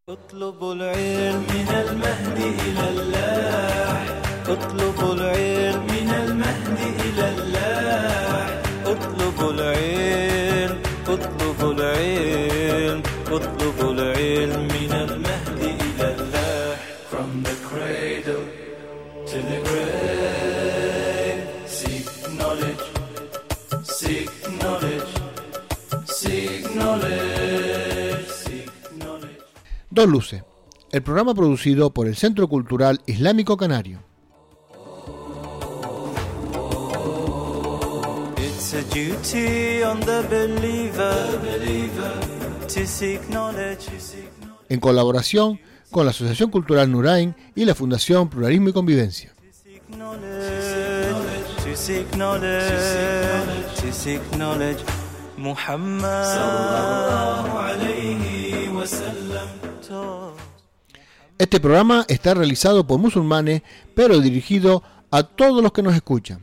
اطلبوا العلم من المهد إلى اللاح اطلبوا العلم من المهد إلى اللاح اطلبوا العلم اطلبوا العلم اطلبوا العلم من المهد إلى اللاح From the cradle to the grave Seek knowledge Seek knowledge Seek knowledge Seek knowledge Dos Luces, el programa producido por el Centro Cultural Islámico Canario. It's a duty on the believer to seek knowledge. En colaboración con la Asociación Cultural Nurain y la Fundación Pluralismo y Convivencia. To seek knowledge. Muhammad sallallahu alayhi wa sallam. Este programa está realizado por musulmanes, pero dirigido a todos los que nos escuchan.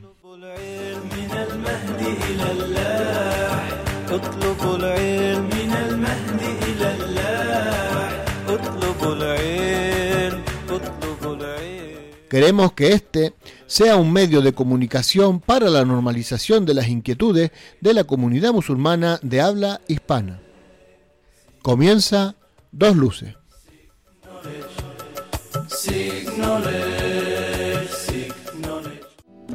Queremos que este sea un medio de comunicación para la normalización de las inquietudes de la comunidad musulmana de habla hispana. Comienza Dos Luces. Seek knowledge, seek knowledge.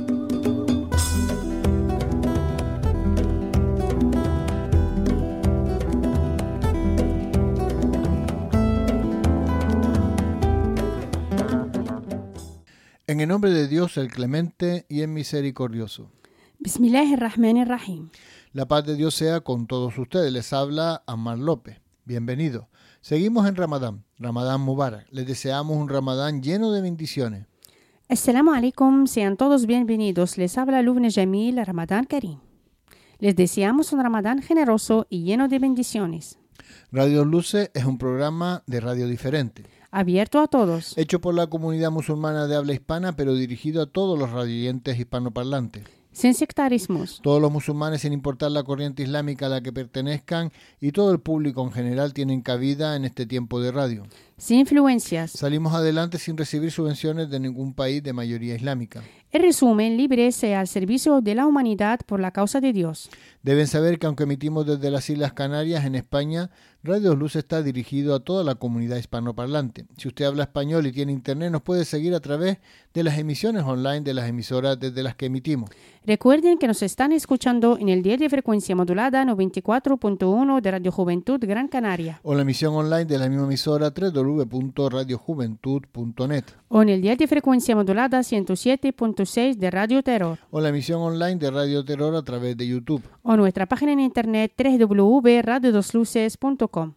En el nombre de Dios, el Clemente y el Misericordioso. Bismillahirrahmanirrahim. La paz de Dios sea con todos ustedes. Les habla Ammar López. Bienvenidos. Seguimos en Ramadán. Ramadán Mubarak. Les deseamos un Ramadán lleno de bendiciones. Assalamu alaikum, sean todos bienvenidos. Les habla Lubna Jamil, Ramadán Karim. Les deseamos un Ramadán generoso y lleno de bendiciones. Radio Luces es un programa de radio diferente. Abierto a todos. Hecho por la comunidad musulmana de habla hispana, pero dirigido a todos los radioyentes hispanoparlantes. Sin sectarismos. Todos los musulmanes, sin importar la corriente islámica a la que pertenezcan, y todo el público en general tienen cabida en este tiempo de radio. Sin influencias. Salimos adelante sin recibir subvenciones de ningún país de mayoría islámica. En resumen, libre sea al servicio de la humanidad por la causa de Dios. Deben saber que aunque emitimos desde las Islas Canarias, en España, Radio Luz está dirigido a toda la comunidad hispanoparlante. Si usted habla español y tiene internet, nos puede seguir a través de las emisiones online de las emisoras desde las que emitimos. Recuerden que nos están escuchando en el dial de frecuencia modulada 94.1 de Radio Juventud Gran Canaria. O la emisión online de la misma emisora www.radiojuventud.net. O en el dial de frecuencia modulada 107.6 de Radio Terror. O la emisión online de Radio Terror a través de YouTube. O nuestra página en internet www.radiodosluces.com.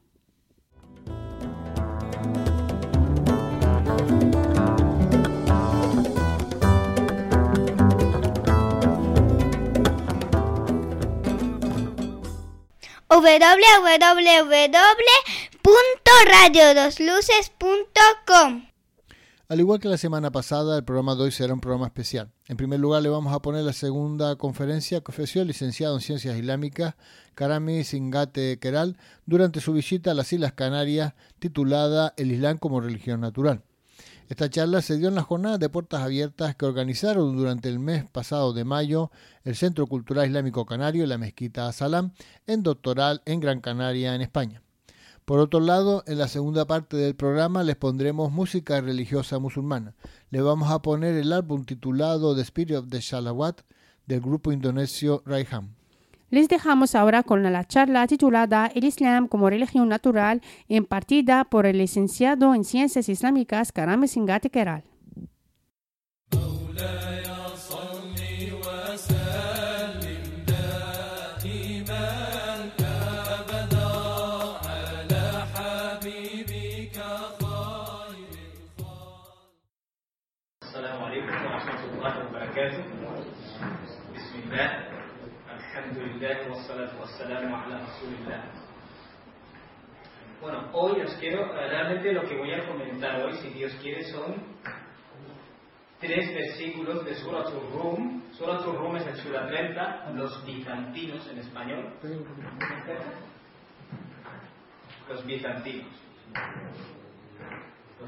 www.radiodosluces.com. Al igual que la semana pasada, el programa de hoy será un programa especial. En primer lugar, le vamos a poner la segunda conferencia que ofreció el licenciado en Ciencias Islámicas Karami Singate Keral durante su visita a las Islas Canarias, titulada El Islam como religión natural. Esta charla se dio en la jornada de puertas abiertas que organizaron durante el mes pasado de mayo el Centro Cultural Islámico Canario y la Mezquita Salam en Doctoral en Gran Canaria, en España. Por otro lado, en la segunda parte del programa les pondremos música religiosa musulmana. Le vamos a poner el álbum titulado The Spirit of the Shalawat del grupo indonesio Raihan. Les dejamos ahora con la charla titulada El Islam como religión natural, impartida por el licenciado en Ciencias Islámicas Karami Singate Keral. Assalamu alaikum wa rahmatullahi wa barakatuh. Bismillah. Alhamdulillah wassalatu wassalamu ala rasulillah. Bueno, hoy os quiero, realmente lo que voy a comentar hoy, si Dios quiere, son 3 versículos de Suratul Rum. Suratul Rum es el Sura 30, los bizantinos en español. Los bizantinos.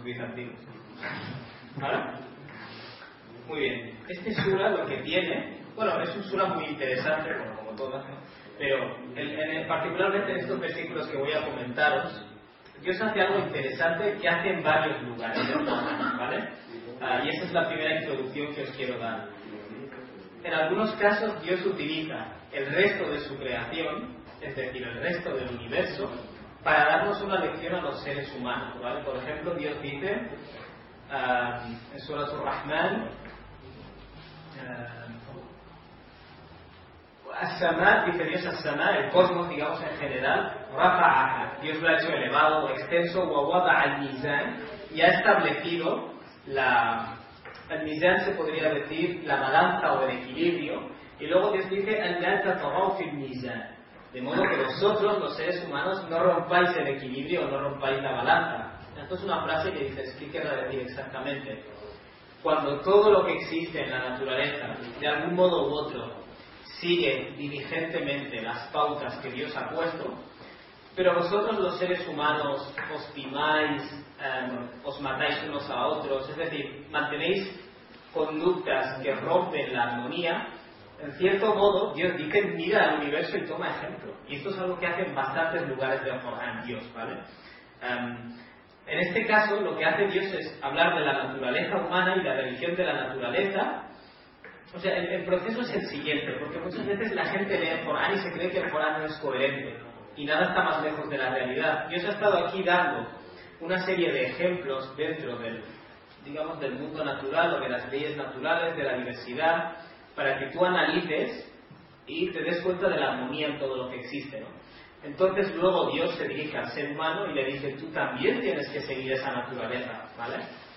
los bizantinos. ¿Vale? Muy bien. Este sura lo que tiene, bueno, es un sura muy interesante, como todas, ¿no? Pero particularmente en estos versículos que voy a comentaros, Dios hace algo interesante que hace en varios lugares, ¿vale? Y esa es la primera introducción que os quiero dar. En algunos casos Dios utiliza el resto de su creación, es decir, el resto del universo, para darnos una lección a los seres humanos, ¿vale? Por ejemplo, Dios dice en Surah Ar-Rahman, As-Sama, dice Dios As-Sama, el cosmos, digamos en general, Rafa'aha, Dios lo ha hecho elevado o extenso, wa wada'a al-mizan, y ha establecido el mizan, se podría decir, la balanza o el equilibrio, y luego Dios dice, al-la tataghaw fil mizan, de modo que vosotros, los seres humanos, no rompáis el equilibrio o no rompáis la balanza. Esto es una frase que dices, ¿qué querrá decir exactamente? Cuando todo lo que existe en la naturaleza, de algún modo u otro, sigue diligentemente las pautas que Dios ha puesto, pero vosotros los seres humanos os timáis, os matáis unos a otros, es decir, mantenéis conductas que rompen la armonía, en cierto modo Dios dice, mira al universo y toma ejemplo. Y esto es algo que hace en bastantes lugares del Corán Dios, ¿vale? En este caso lo que hace Dios es hablar de la naturaleza humana y la religión de la naturaleza. O sea, el proceso es el siguiente, porque muchas veces la gente lee el Corán y se cree que el Corán no es coherente y nada está más lejos de la realidad. Dios ha estado aquí dando una serie de ejemplos dentro del mundo natural o de las leyes naturales, de la diversidad, para que tú analices y te des cuenta de la armonía en todo lo que existe, ¿no? Entonces luego Dios se dirige al ser humano y le dice, tú también tienes que seguir esa naturaleza, ¿vale?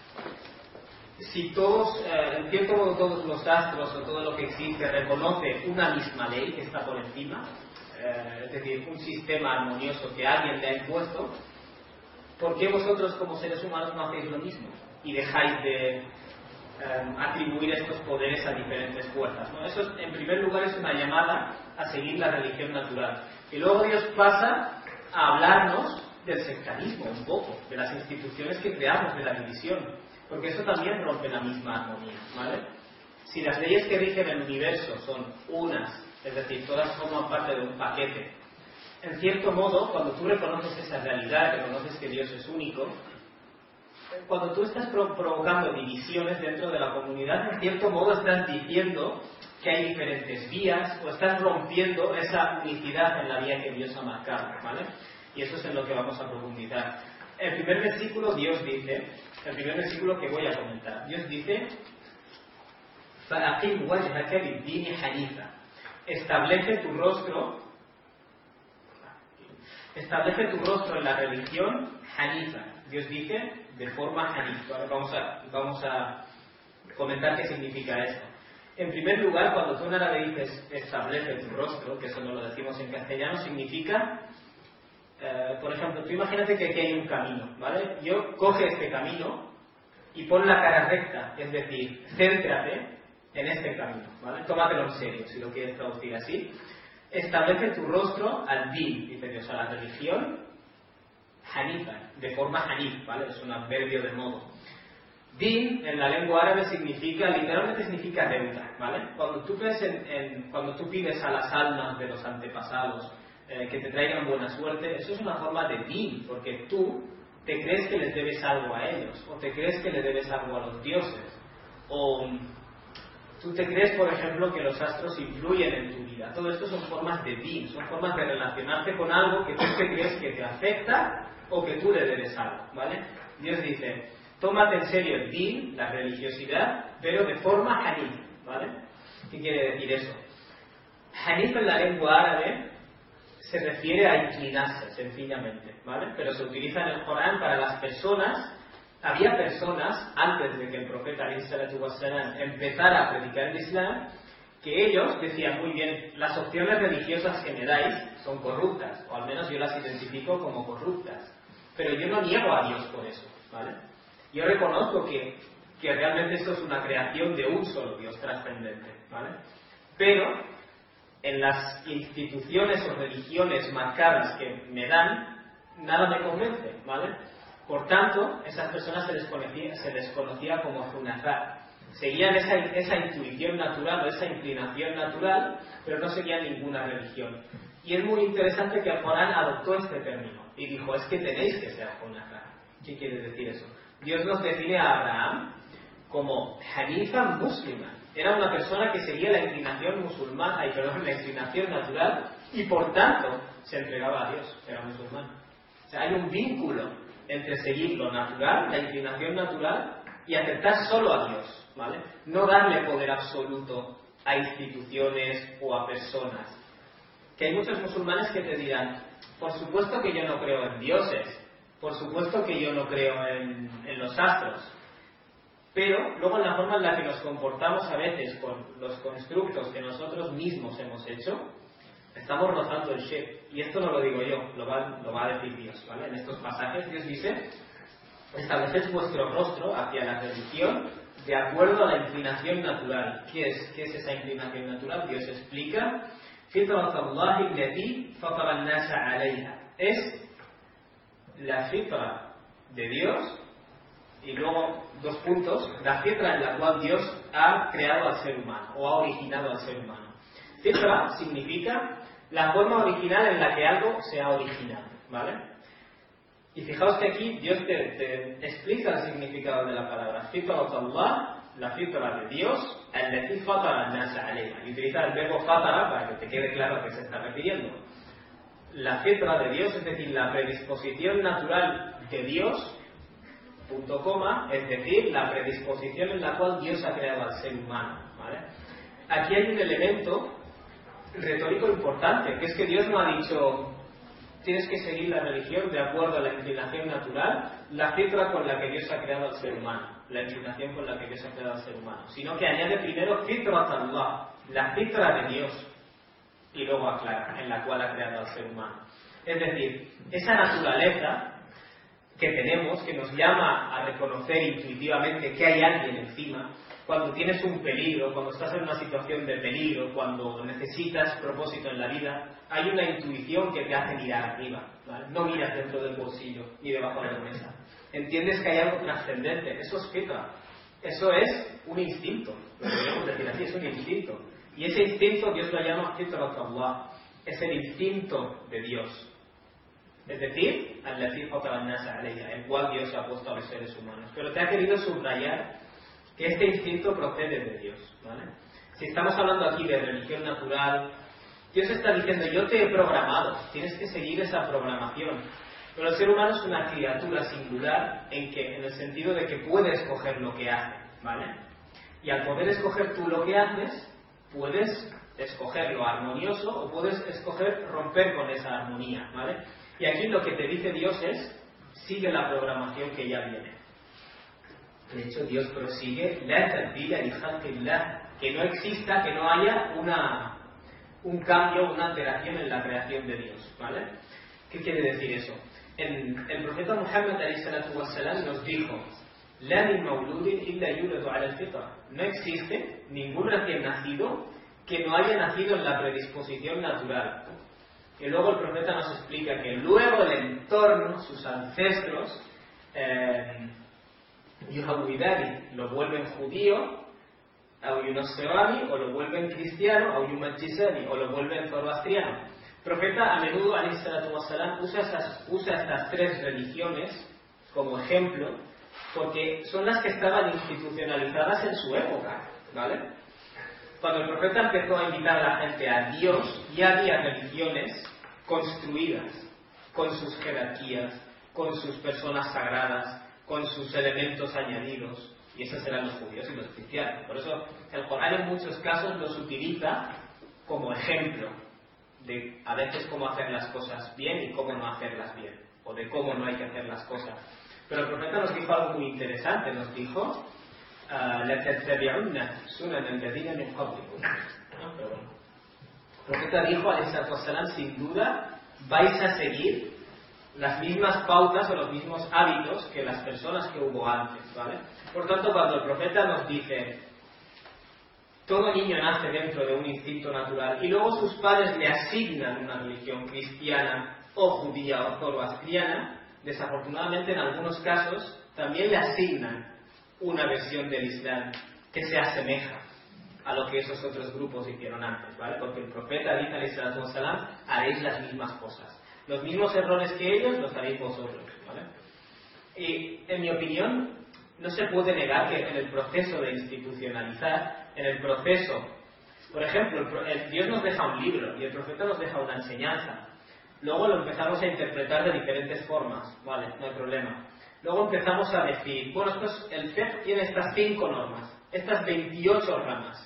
Si todos, en cierto modo todos los astros o todo lo que existe reconoce una misma ley que está por encima, es decir, un sistema armonioso que alguien le ha impuesto, ¿por qué vosotros como seres humanos no hacéis lo mismo? Y dejáis de atribuir estos poderes a diferentes fuerzas, ¿no? Eso en primer lugar es una llamada a seguir la religión natural. Y luego Dios pasa a hablarnos del sectarismo un poco, de las instituciones que creamos, de la división, porque eso también rompe la misma armonía, ¿vale? Si las leyes que rigen el universo son unas, es decir, todas forman parte de un paquete, en cierto modo, cuando tú reconoces esa realidad, reconoces que Dios es único, cuando tú estás provocando divisiones dentro de la comunidad, en cierto modo estás diciendo que hay diferentes vías o estás rompiendo esa unicidad en la vía que Dios ha marcado, ¿vale? Y eso es en lo que vamos a profundizar. El primer versículo Dios dice, el primer versículo que voy a comentar, Dios dice, فَأَقِمْ وَجْهَكَ لِلدِّينِ حَنِيفًا, establece tu rostro en la religión hanifa. Dios dice de forma hanif. Vamos a comentar qué significa esto. En primer lugar, cuando tú en árabe dices establece tu rostro, que eso no lo decimos en castellano, significa, por ejemplo, tú imagínate que aquí hay un camino, ¿vale? Yo coge este camino y pon la cara recta, es decir, céntrate en este camino, ¿vale? Tómatelo en serio, si lo quieres traducir así. Establece tu rostro al din, dice Dios, a la religión hanifa, de forma hanif, ¿vale? Es un adverbio de modo. Din en la lengua árabe literalmente significa deuda, ¿vale? Cuando tú pides a las almas de los antepasados que te traigan buena suerte, eso es una forma de din, porque tú te crees que les debes algo a ellos, o te crees que le debes algo a los dioses, o tú te crees, por ejemplo, que los astros influyen en tu vida. Todo esto son formas de din, son formas de relacionarte con algo que tú te crees que te afecta o que tú le debes algo, ¿vale? Dios dice, tómate en serio el din, la religiosidad, pero de forma hanif, ¿vale? ¿Qué quiere decir eso? Hanif en la lengua árabe se refiere a inclinarse, sencillamente, ¿vale? Pero se utiliza en el Corán para las personas. Había personas, antes de que el profeta alayhi salatu wassalam empezara a predicar el Islam, que ellos decían, muy bien, las opciones religiosas que me dais son corruptas, o al menos yo las identifico como corruptas, pero yo no niego a Dios por eso, ¿vale? Yo reconozco que realmente esto es una creación de un solo Dios trascendente, ¿vale? Pero en las instituciones o religiones marcadas que me dan, nada me convence, ¿vale? Por tanto, esas personas se les conocía como Hunafá. Seguían esa intuición natural o esa inclinación natural, pero no seguían ninguna religión. Y es muy interesante que el Corán adoptó este término y dijo, es que tenéis que ser Hunafá. ¿Qué quiere decir eso? Dios nos define a Abraham como Hanifa muslima. Era una persona que seguía la inclinación musulmana, la inclinación natural, y por tanto se entregaba a Dios, era musulmán. O sea, hay un vínculo entre seguir lo natural, la inclinación natural, y aceptar solo a Dios, ¿vale? No darle poder absoluto a instituciones o a personas. Que hay muchos musulmanes que te dirán, por supuesto que yo no creo en dioses, por supuesto que yo no creo en los astros, pero luego en la forma en la que nos comportamos a veces con los constructos que nosotros mismos hemos hecho, estamos rozando el shirk. Y esto no lo digo yo, lo va a decir Dios, ¿vale? En estos pasajes Dios dice, estableced vuestro rostro hacia la religión de acuerdo a la inclinación natural. ¿Qué es esa inclinación natural? Dios explica, fitratallahi allati fatara an-nasa 'alayha. Es la fitra de Dios, y luego 2 puntos, la fitra en la cual Dios ha creado al ser humano o ha originado al ser humano. Fitra significa la forma original en la que algo se ha originado, ¿vale? Y fijaos que aquí Dios te explica el significado de la palabra fitratullah, la fitra de Dios, allati fatara an-nasa 'alayha. Y utiliza el verbo fatara para que te quede claro a qué se está refiriendo. La fitra de Dios, es decir, la predisposición natural de Dios, punto coma, es decir, la predisposición en la cual Dios ha creado al ser humano, ¿vale? Aquí hay un elemento retórico importante, que es que Dios no ha dicho tienes que seguir la religión de acuerdo a la inclinación natural, la fitra con la que Dios ha creado al ser humano, la inclinación con la que Dios ha creado al ser humano, sino que añade primero fitratullah, la fitra de Dios, y luego aclara, en la cual ha creado al ser humano. Es decir, esa naturaleza que tenemos, que nos llama a reconocer intuitivamente que hay alguien encima, cuando tienes un peligro, cuando estás en una situación de peligro, cuando necesitas propósito en la vida, hay una intuición que te hace mirar arriba, ¿vale? No miras dentro del bolsillo ni debajo de la mesa. Entiendes que hay algo trascendente, eso es fitra, eso es un instinto, lo podemos decir así, es un instinto. Y ese instinto Dios lo llama fitratullah, es el instinto de Dios. Es decir, el cual Dios ha puesto a los seres humanos. Pero te ha querido subrayar que este instinto procede de Dios, ¿vale? Si estamos hablando aquí de religión natural, Dios está diciendo, yo te he programado, tienes que seguir esa programación. Pero el ser humano es una criatura singular en el sentido de que puede escoger lo que hace, ¿vale? Y al poder escoger tú lo que haces, puedes escoger lo armonioso o puedes escoger romper con esa armonía, ¿vale? Y aquí lo que te dice Dios es, sigue la programación que ya viene. De hecho, Dios prosigue, la tabdila li khalqillah, que no exista, que no haya un cambio, una alteración en la creación de Dios, ¿vale? ¿Qué quiere decir eso? El profeta Muhammad ﷺ nos dijo, la min mauludin illa yuladu ala al-fitra. No existe ningún recién nacido que no haya nacido en la predisposición natural. Y luego el profeta nos explica que luego el entorno, sus ancestros, Yuhawidani lo vuelven judío, o Yunosserani, o lo vuelven cristiano, o Yumajisani, o lo vuelven zoroastriano. El profeta a menudo, alayhi salatu wassalam, usa estas 3 religiones como ejemplo, porque son las que estaban institucionalizadas en su época, ¿vale? Cuando el profeta empezó a invitar a la gente a Dios, ya había religiones construidas, con sus jerarquías, con sus personas sagradas, con sus elementos añadidos, y esos eran los judíos y los cristianos. Por eso el Corán en muchos casos los utiliza como ejemplo de a veces cómo hacer las cosas bien y cómo no hacerlas bien, o de cómo no hay que hacer las cosas. Pero el profeta nos dijo algo muy interesante, nos dijo لَتَتَّبِعُنَّ سُنَنَ الَّذِينَ مِنْ قَبْلِكُمْ. Pero bueno, el profeta dijo, alayhi salatu wassalam, sin duda vais a seguir las mismas pautas o los mismos hábitos que las personas que hubo antes, ¿vale? Por tanto, cuando el profeta nos dice todo niño nace dentro de un instinto natural y luego sus padres le asignan una religión cristiana o judía o zoroastriana, desafortunadamente en algunos casos también le asignan una versión del Islam que se asemeja a lo que esos otros grupos hicieron antes, ¿vale? Porque el profeta dice, alayhi salatu wassalam, haréis las mismas cosas. Los mismos errores que ellos los haréis vosotros, ¿vale? Y en mi opinión, no se puede negar que en el proceso de institucionalizar, en el proceso, por ejemplo, Dios nos deja un libro y el profeta nos deja una enseñanza. Luego lo empezamos a interpretar de diferentes formas, ¿vale? No hay problema. Luego empezamos a decir, bueno, el fiqh tiene estas 5 normas, estas 28 ramas,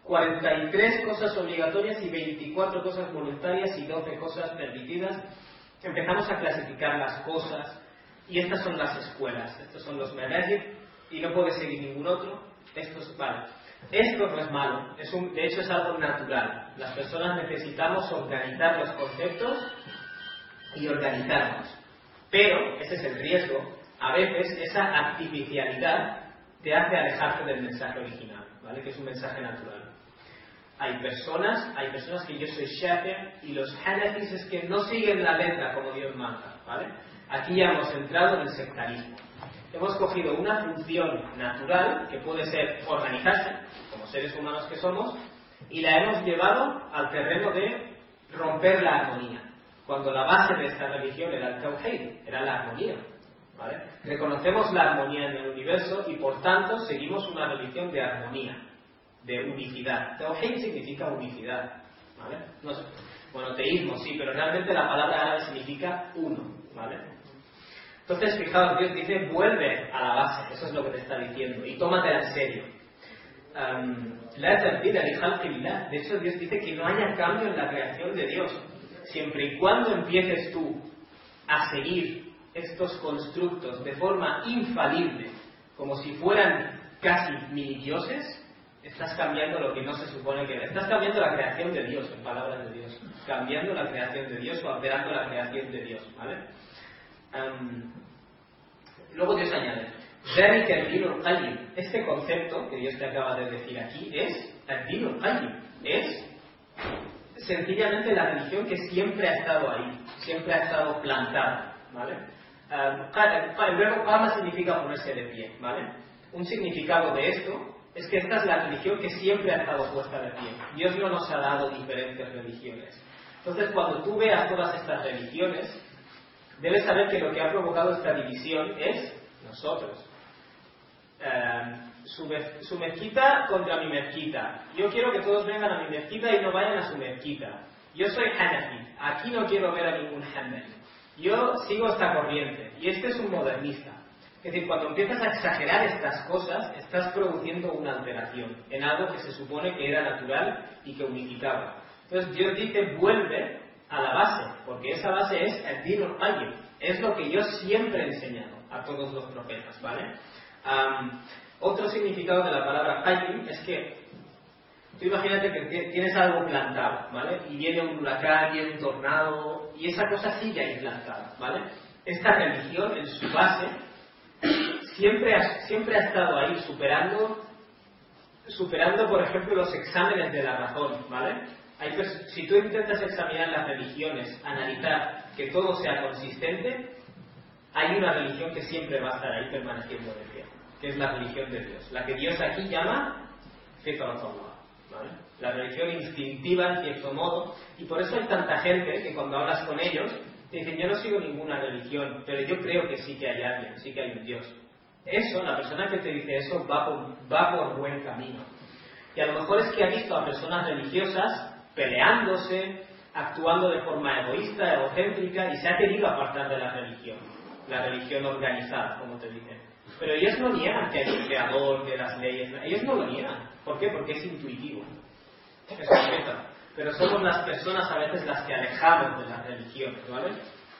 43 cosas obligatorias y 24 cosas voluntarias y 12 cosas permitidas. Empezamos a clasificar las cosas y estas son las escuelas, estos son los manajid y no puede seguir ningún otro. Esto no es malo, de hecho es algo natural. Las personas necesitamos organizar los conceptos y organizarnos, pero ese es el riesgo. A veces esa artificialidad te hace alejarte del mensaje original, ¿vale? Que es un mensaje natural. Hay personas que yo soy Shafi'i y los Hanafis es que no siguen la letra como Dios manda, ¿vale? Aquí ya hemos entrado en el sectarismo. Hemos cogido una función natural que puede ser organizarse, como seres humanos que somos, y la hemos llevado al terreno de romper la armonía. Cuando la base de esta religión era el Tawhid, era la armonía, ¿vale? Reconocemos la armonía en el universo y por tanto seguimos una religión de armonía, de unicidad. Tawhid significa unicidad, ¿vale? No sé, monoteísmo sí, pero realmente la palabra árabe significa uno, ¿vale? Entonces, fijaos, Dios dice, vuelve a la base, eso es lo que te está diciendo, y tómatela en serio. La tabdila li khalqillah. De hecho, Dios dice que no haya cambio en la creación de Dios. Siempre y cuando empieces tú a seguir estos constructos de forma infalible, como si fueran casi mini-dioses, estás cambiando lo que no se supone que era. Estás cambiando la creación de Dios, en palabras de Dios. Cambiando la creación de Dios o alterando la creación de Dios, ¿vale? Luego Dios añade, ذَلِكَ الدِّينُ الْقَيِّمُ. Este concepto que Dios te acaba de decir aquí es el Din al-Qayyim. Es sencillamente la religión que siempre ha estado ahí, siempre ha estado plantada, ¿vale? El verbo qama significa ponerse de pie, ¿vale? Un significado de esto es que esta es la religión que siempre ha estado puesta de pie. Dios no nos ha dado diferentes religiones. Entonces, cuando tú veas todas estas religiones, debes saber que lo que ha provocado esta división es nosotros. Su mezquita contra mi mezquita. Yo quiero que todos vengan a mi mezquita y no vayan a su mezquita. Yo soy Hanafi. Aquí no quiero ver a ningún Hanbali. Yo sigo esta corriente. Y este es un modernista. Es decir, cuando empiezas a exagerar estas cosas, estás produciendo una alteración en algo que se supone que era natural y que unificaba. Entonces Dios dice, vuelve a la base, porque esa base es el Din al-Qayyim. Es lo que yo siempre he enseñado a todos los profetas, ¿vale? Otro significado de la palabra Qayyim es que tú imagínate que tienes algo plantado, ¿vale? Y viene un huracán, viene un tornado, y esa cosa sigue ahí plantada, ¿vale? Esta religión, en su base, siempre ha estado ahí superando, por ejemplo, los exámenes de la razón, ¿vale? Si tú intentas examinar las religiones, analizar que todo sea consistente, hay una religión que siempre va a estar ahí permaneciendo de pie, que es la religión de Dios, la que Dios aquí llama Fitratullah, ¿vale? La religión instintiva en cierto modo, y por eso hay tanta gente que cuando hablas con ellos te dicen, yo no sigo ninguna religión, pero yo creo que sí que hay alguien, sí que hay un Dios. Eso, la persona que te dice eso va por buen camino. Y a lo mejor es que ha visto a personas religiosas peleándose, actuando de forma egoísta, egocéntrica, y se ha querido apartar de la religión organizada, como te dicen. Pero ellos no niegan que hay un creador, que las leyes, ellos no lo niegan. ¿Por qué? Porque es intuitivo, es concreto. Pero somos las personas a veces las que alejamos de las religiones, ¿vale?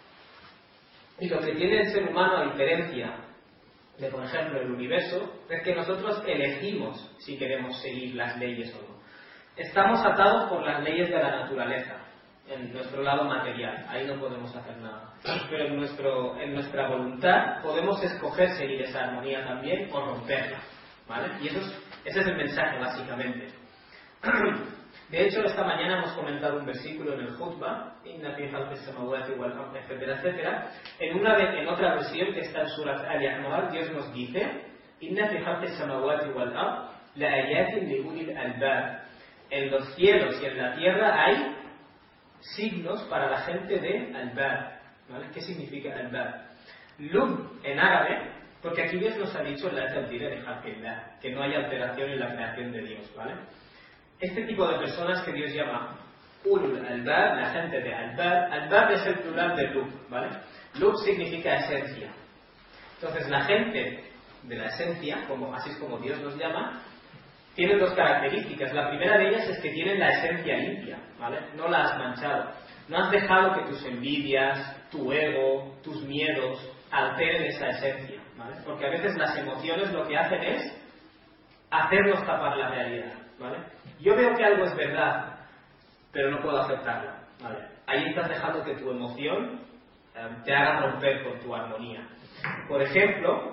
Y lo que tiene el ser humano, a diferencia de, por ejemplo, el universo, es que nosotros elegimos si queremos seguir las leyes o no. Estamos atados por las leyes de la naturaleza, en nuestro lado material, ahí no podemos hacer nada. Pero en nuestra voluntad podemos escoger seguir esa armonía también o romperla, ¿vale? Y ese es el mensaje, básicamente. De hecho, esta mañana hemos comentado un versículo en el Khutbah, Inna fi khalqis samawati wal ard, etcétera, etcétera. En otra versión que está en Surat Al-A'raf, Dios nos dice, Inna fi khalqis samawati wal ard, la ayatin li ulil albab. En los cielos y en la tierra hay signos para la gente de albab. ¿Vale? ¿Qué significa albab? Lub en árabe, porque aquí Dios nos ha dicho la tabdila de Khalqillah, que no hay alteración en la creación de Dios, ¿vale? Este tipo de personas que Dios llama ulul albab, la gente de albab, albab es el plural de lub, ¿vale? Lub significa esencia. Entonces la gente de la esencia, así es como Dios nos llama, tienen dos características. La primera de ellas es que tienen la esencia limpia, ¿vale? No la has manchado. No has dejado que tus envidias, tu ego, tus miedos alteren esa esencia, ¿vale? Porque a veces las emociones lo que hacen es hacernos tapar la realidad, ¿vale? Yo veo que algo es verdad, pero no puedo aceptarlo, ¿vale? Ahí estás dejando que tu emoción te haga romper con tu armonía. Por ejemplo,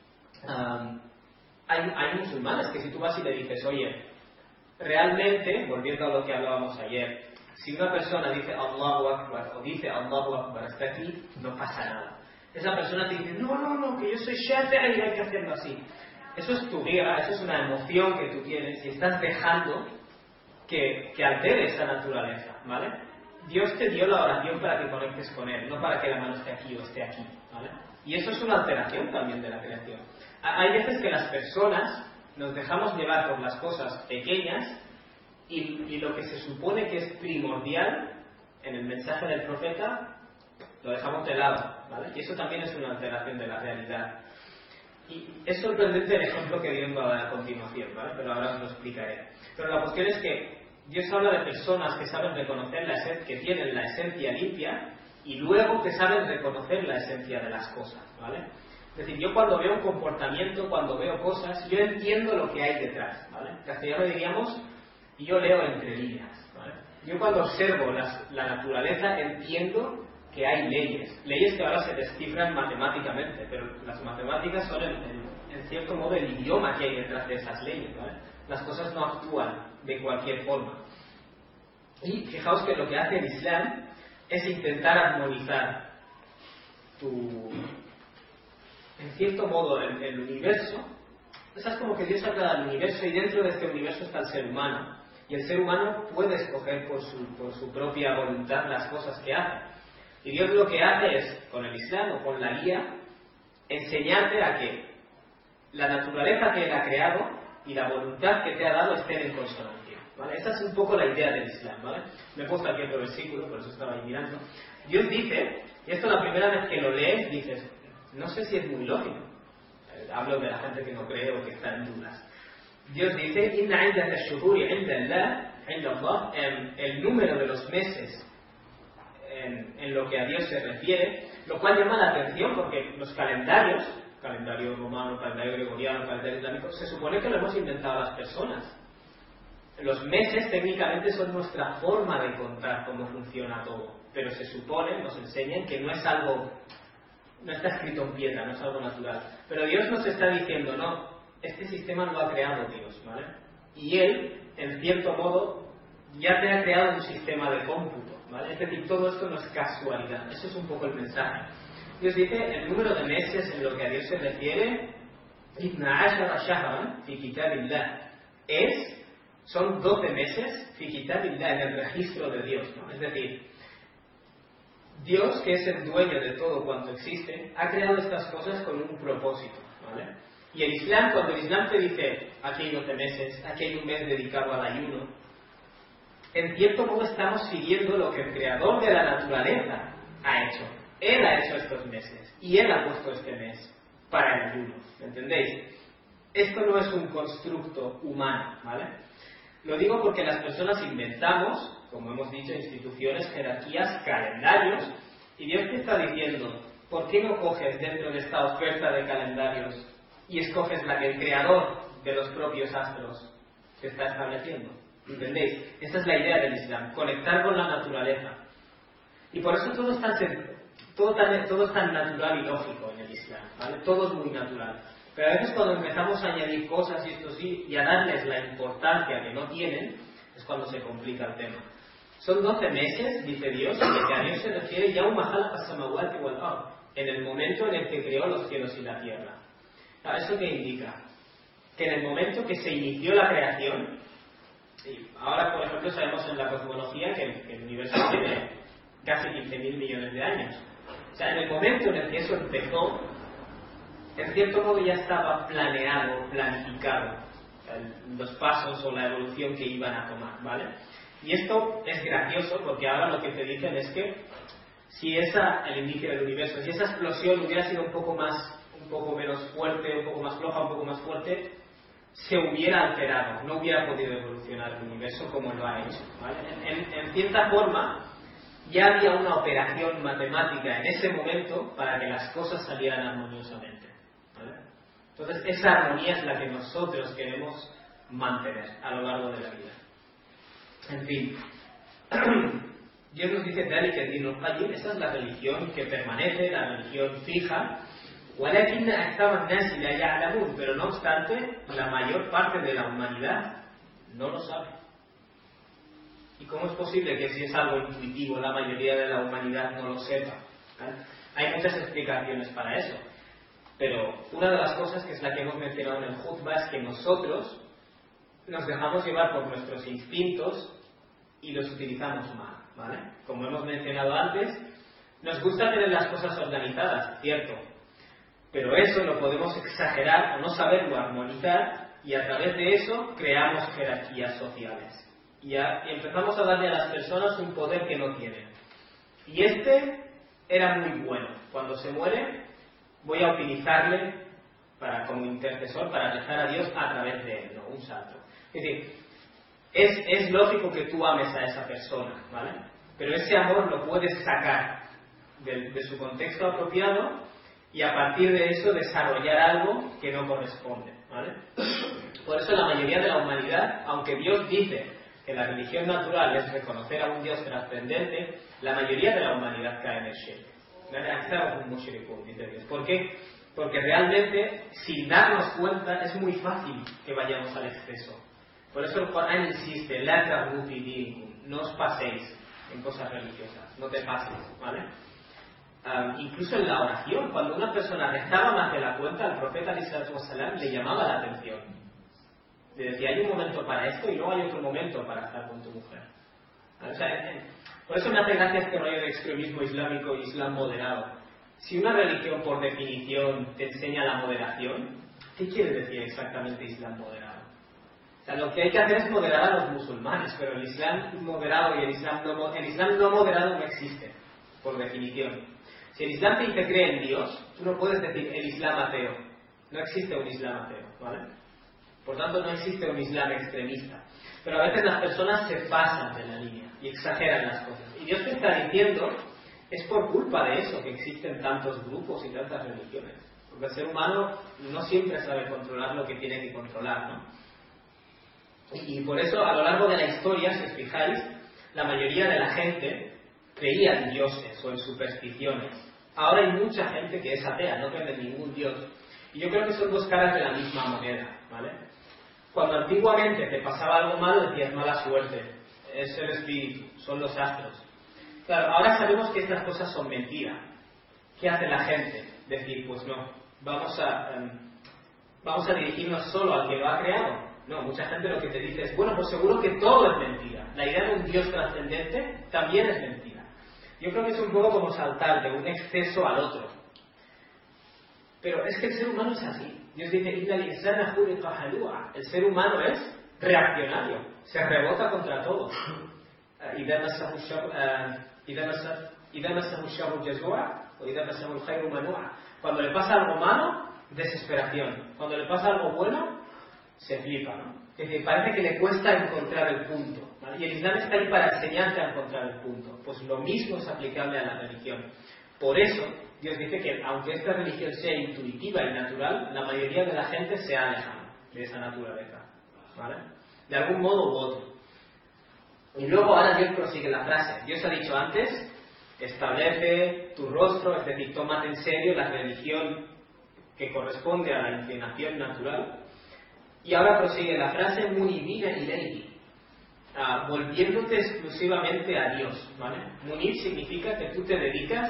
hay musulmanes que si tú vas y le dices, oye, realmente, volviendo a lo que hablábamos ayer, si una persona dice Allahu Akbar o dice Allahu Akbar hasta aquí, no pasa nada. Esa persona te dice, no, que yo soy Shafi'i y hay que hacerlo así. Eso es tu guerra, eso es una emoción que tú tienes y estás dejando que altere esa naturaleza, ¿vale? Dios te dio la oración para que conectes con Él, no para que la mano esté aquí o esté aquí, ¿vale? Y eso es una alteración también de la creación. Hay veces que las personas nos dejamos llevar por las cosas pequeñas y lo que se supone que es primordial en el mensaje del profeta lo dejamos de lado, ¿vale? Y eso también es una alteración de la realidad. Y es sorprendente el ejemplo que Dios va a dar a continuación, ¿vale? Pero ahora os lo explicaré. Pero la cuestión es que Dios habla de personas que saben reconocer que tienen la esencia limpia y luego que saben reconocer la esencia de las cosas, ¿vale? Es decir, yo cuando veo un comportamiento, cuando veo cosas, yo entiendo lo que hay detrás, ¿vale? En castellano diríamos, yo leo entre líneas, ¿vale? Yo cuando observo la naturaleza entiendo que hay leyes que ahora se descifran matemáticamente, pero las matemáticas son en cierto modo el idioma que hay detrás de esas leyes, ¿vale? Las cosas no actúan de cualquier forma. Y fijaos que lo que hace el Islam es intentar armonizar en cierto modo el universo. Es como que Dios ha creado el universo y dentro de este universo está el ser humano. Y el ser humano puede escoger por su propia voluntad las cosas que hace. Y Dios lo que hace es, con el Islam o con la guía, enseñarte a que la naturaleza que Él ha creado y la voluntad que te ha dado estén en consonancia, ¿vale? Esa es un poco la idea del Islam, ¿vale? Me he puesto aquí otro versículo, por eso estaba ahí mirando. Dios dice, y esto la primera vez que lo lees dices, no sé si es muy lógico. Hablo de la gente que no cree o que está en dudas. Dios dice, Inna indaka ash-shuhuri inda Allah, el número de los meses en lo que a Dios se refiere, lo cual llama la atención porque los calendarios, calendario romano, calendario gregoriano, calendario islámico, se supone que lo hemos inventado las personas. Los meses técnicamente son nuestra forma de contar cómo funciona todo, pero se supone, nos enseñan que no es algo, no está escrito en piedra, no es algo natural. Pero Dios nos está diciendo, no, este sistema lo ha creado Dios, ¿vale? Y Él, en cierto modo, ya te ha creado un sistema de cómputo, ¿vale? Es decir, todo esto no es casualidad, eso es un poco el mensaje. Dios dice, el número de meses en lo que a Dios se refiere, son 12 meses, en el registro de Dios, ¿no? Es decir, Dios, que es el dueño de todo cuanto existe, ha creado estas cosas con un propósito, ¿vale? Y el Islam, cuando el Islam te dice, aquí hay 12 meses, aquí hay un mes dedicado al ayuno, en cierto modo estamos siguiendo lo que el creador de la naturaleza ha hecho. Él ha hecho estos meses y Él ha puesto este mes para el ayuno, ¿entendéis? Esto no es un constructo humano, ¿vale? Lo digo porque las personas inventamos, como hemos dicho, instituciones, jerarquías, calendarios, y Dios te está diciendo, ¿por qué no coges dentro de esta oferta de calendarios y escoges la que el creador de los propios astros te está estableciendo? ¿Entendéis? Esa es la idea del Islam, conectar con la naturaleza. Y por eso todo es tan natural y lógico en el Islam, ¿vale? Todo es muy natural. Pero a veces cuando empezamos a añadir cosas y esto sí, y a darles la importancia que no tienen, Es cuando se complica el tema. Son 12 meses, dice Dios, y que a Dios se refiere Yauma khalaqa as-samawati wal ard, en el momento en el que creó los cielos y la tierra. ¿Eso qué indica? Que en el momento que se inició la creación, y ahora por ejemplo sabemos en la cosmología que el universo tiene casi 15.000 millones de años. O sea, en el momento en el que eso empezó, en cierto modo ya estaba planeado, planificado, los pasos o la evolución que iban a tomar, ¿vale? Y esto es gracioso porque ahora lo que te dicen es que si el inicio del universo, si esa explosión hubiera sido un poco menos fuerte, un poco más floja, un poco más fuerte, se hubiera alterado, no hubiera podido evolucionar el universo como lo ha hecho, ¿vale? En cierta forma ya había una operación matemática en ese momento para que las cosas salieran armoniosamente, ¿vale? Entonces esa armonía es la que nosotros queremos mantener a lo largo de la vida. En fin, Dios nos dice tal y que Dinul Qayyim, esa es la religión que permanece, la religión fija. ولكن أكثر الناس لا يعلمون, pero no obstante, la mayor parte de la humanidad no lo sabe. ¿Y cómo es posible que si es algo intuitivo la mayoría de la humanidad no lo sepa? ¿Vale? Hay muchas explicaciones para eso, pero una de las cosas que es la que hemos mencionado en el Jutba es que nosotros nos dejamos llevar por nuestros instintos y los utilizamos mal, ¿vale? Como hemos mencionado antes, nos gusta tener las cosas organizadas, cierto, pero eso lo podemos exagerar o no saberlo armonizar y a través de eso creamos jerarquías sociales y empezamos a darle a las personas un poder que no tienen. Y este era muy bueno. Cuando se muere voy a utilizarle como intercesor para rezar a Dios a través de él, ¿no? Un santo. Es decir, es lógico que tú ames a esa persona, ¿vale? Pero ese amor lo puedes sacar de su contexto apropiado y a partir de eso desarrollar algo que no corresponde, ¿vale? Por eso la mayoría de la humanidad, aunque Dios dice que la religión natural es reconocer a un Dios trascendente, la mayoría de la humanidad cae en el shirk. ¿Por qué? Porque realmente, sin darnos cuenta, es muy fácil que vayamos al exceso. Por eso el Corán insiste, la tarbu fi dinikum, no os paséis en cosas religiosas, no te pases, ¿vale? Incluso en la oración, cuando una persona rezaba más de la cuenta, el profeta ﷺ le llamaba la atención. Le decía, hay un momento para esto y luego hay otro momento para estar con tu mujer. O sea, por eso me hace gracia este rollo de extremismo islámico y islam moderado. Si una religión por definición te enseña la moderación, ¿qué quiere decir exactamente islam moderado? O sea, lo que hay que hacer es moderar a los musulmanes, pero el islam moderado y el islam no moderado no existe, por definición. Si el Islam te dice cree en Dios, tú no puedes decir el Islam ateo. No existe un Islam ateo, ¿vale? Por tanto, no existe un Islam extremista. Pero a veces las personas se pasan de la línea y exageran las cosas. Y Dios te está diciendo, es por culpa de eso que existen tantos grupos y tantas religiones. Porque el ser humano no siempre sabe controlar lo que tiene que controlar, ¿no? Y por eso, a lo largo de la historia, si os fijáis, la mayoría de la gente creía en dioses o en supersticiones. Ahora hay mucha gente que es atea, no cree en ningún dios. Y yo creo que son dos caras de la misma moneda, ¿vale? Cuando antiguamente te pasaba algo malo, decías mala suerte, es el espíritu, son los astros. Claro, ahora sabemos que estas cosas son mentiras. ¿Qué hace la gente? Decir, pues no, vamos a dirigirnos solo al que lo ha creado. No, mucha gente lo que te dice es, bueno, pues seguro que todo es mentira. La idea de un Dios trascendente también es mentira. Yo creo que es un poco como saltar de un exceso al otro. Pero es que el ser humano es así. Dios dice, el ser humano es reaccionario, se rebota contra todo. Cuando le pasa algo malo, desesperación. Cuando le pasa algo bueno, se flipa, ¿no? Es decir, parece que le cuesta encontrar el punto, ¿vale? Y el Islam está ahí para enseñarte a encontrar el punto. Pues lo mismo es aplicable a la religión. Por eso, Dios dice que aunque esta religión sea intuitiva y natural, la mayoría de la gente se aleja de esa naturaleza, ¿vale? De algún modo u otro. Y luego ahora Dios prosigue la frase. Dios ha dicho antes, establece tu rostro, es decir, tómate en serio la religión que corresponde a la inclinación natural. Y ahora prosigue la frase, munibina ilayhi. volviéndote exclusivamente a Dios, ¿vale? Munir significa que tú te dedicas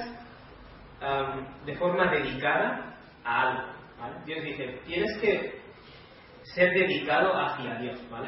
de forma dedicada a algo, ¿vale? Dios dice, tienes que ser dedicado hacia Dios, ¿vale?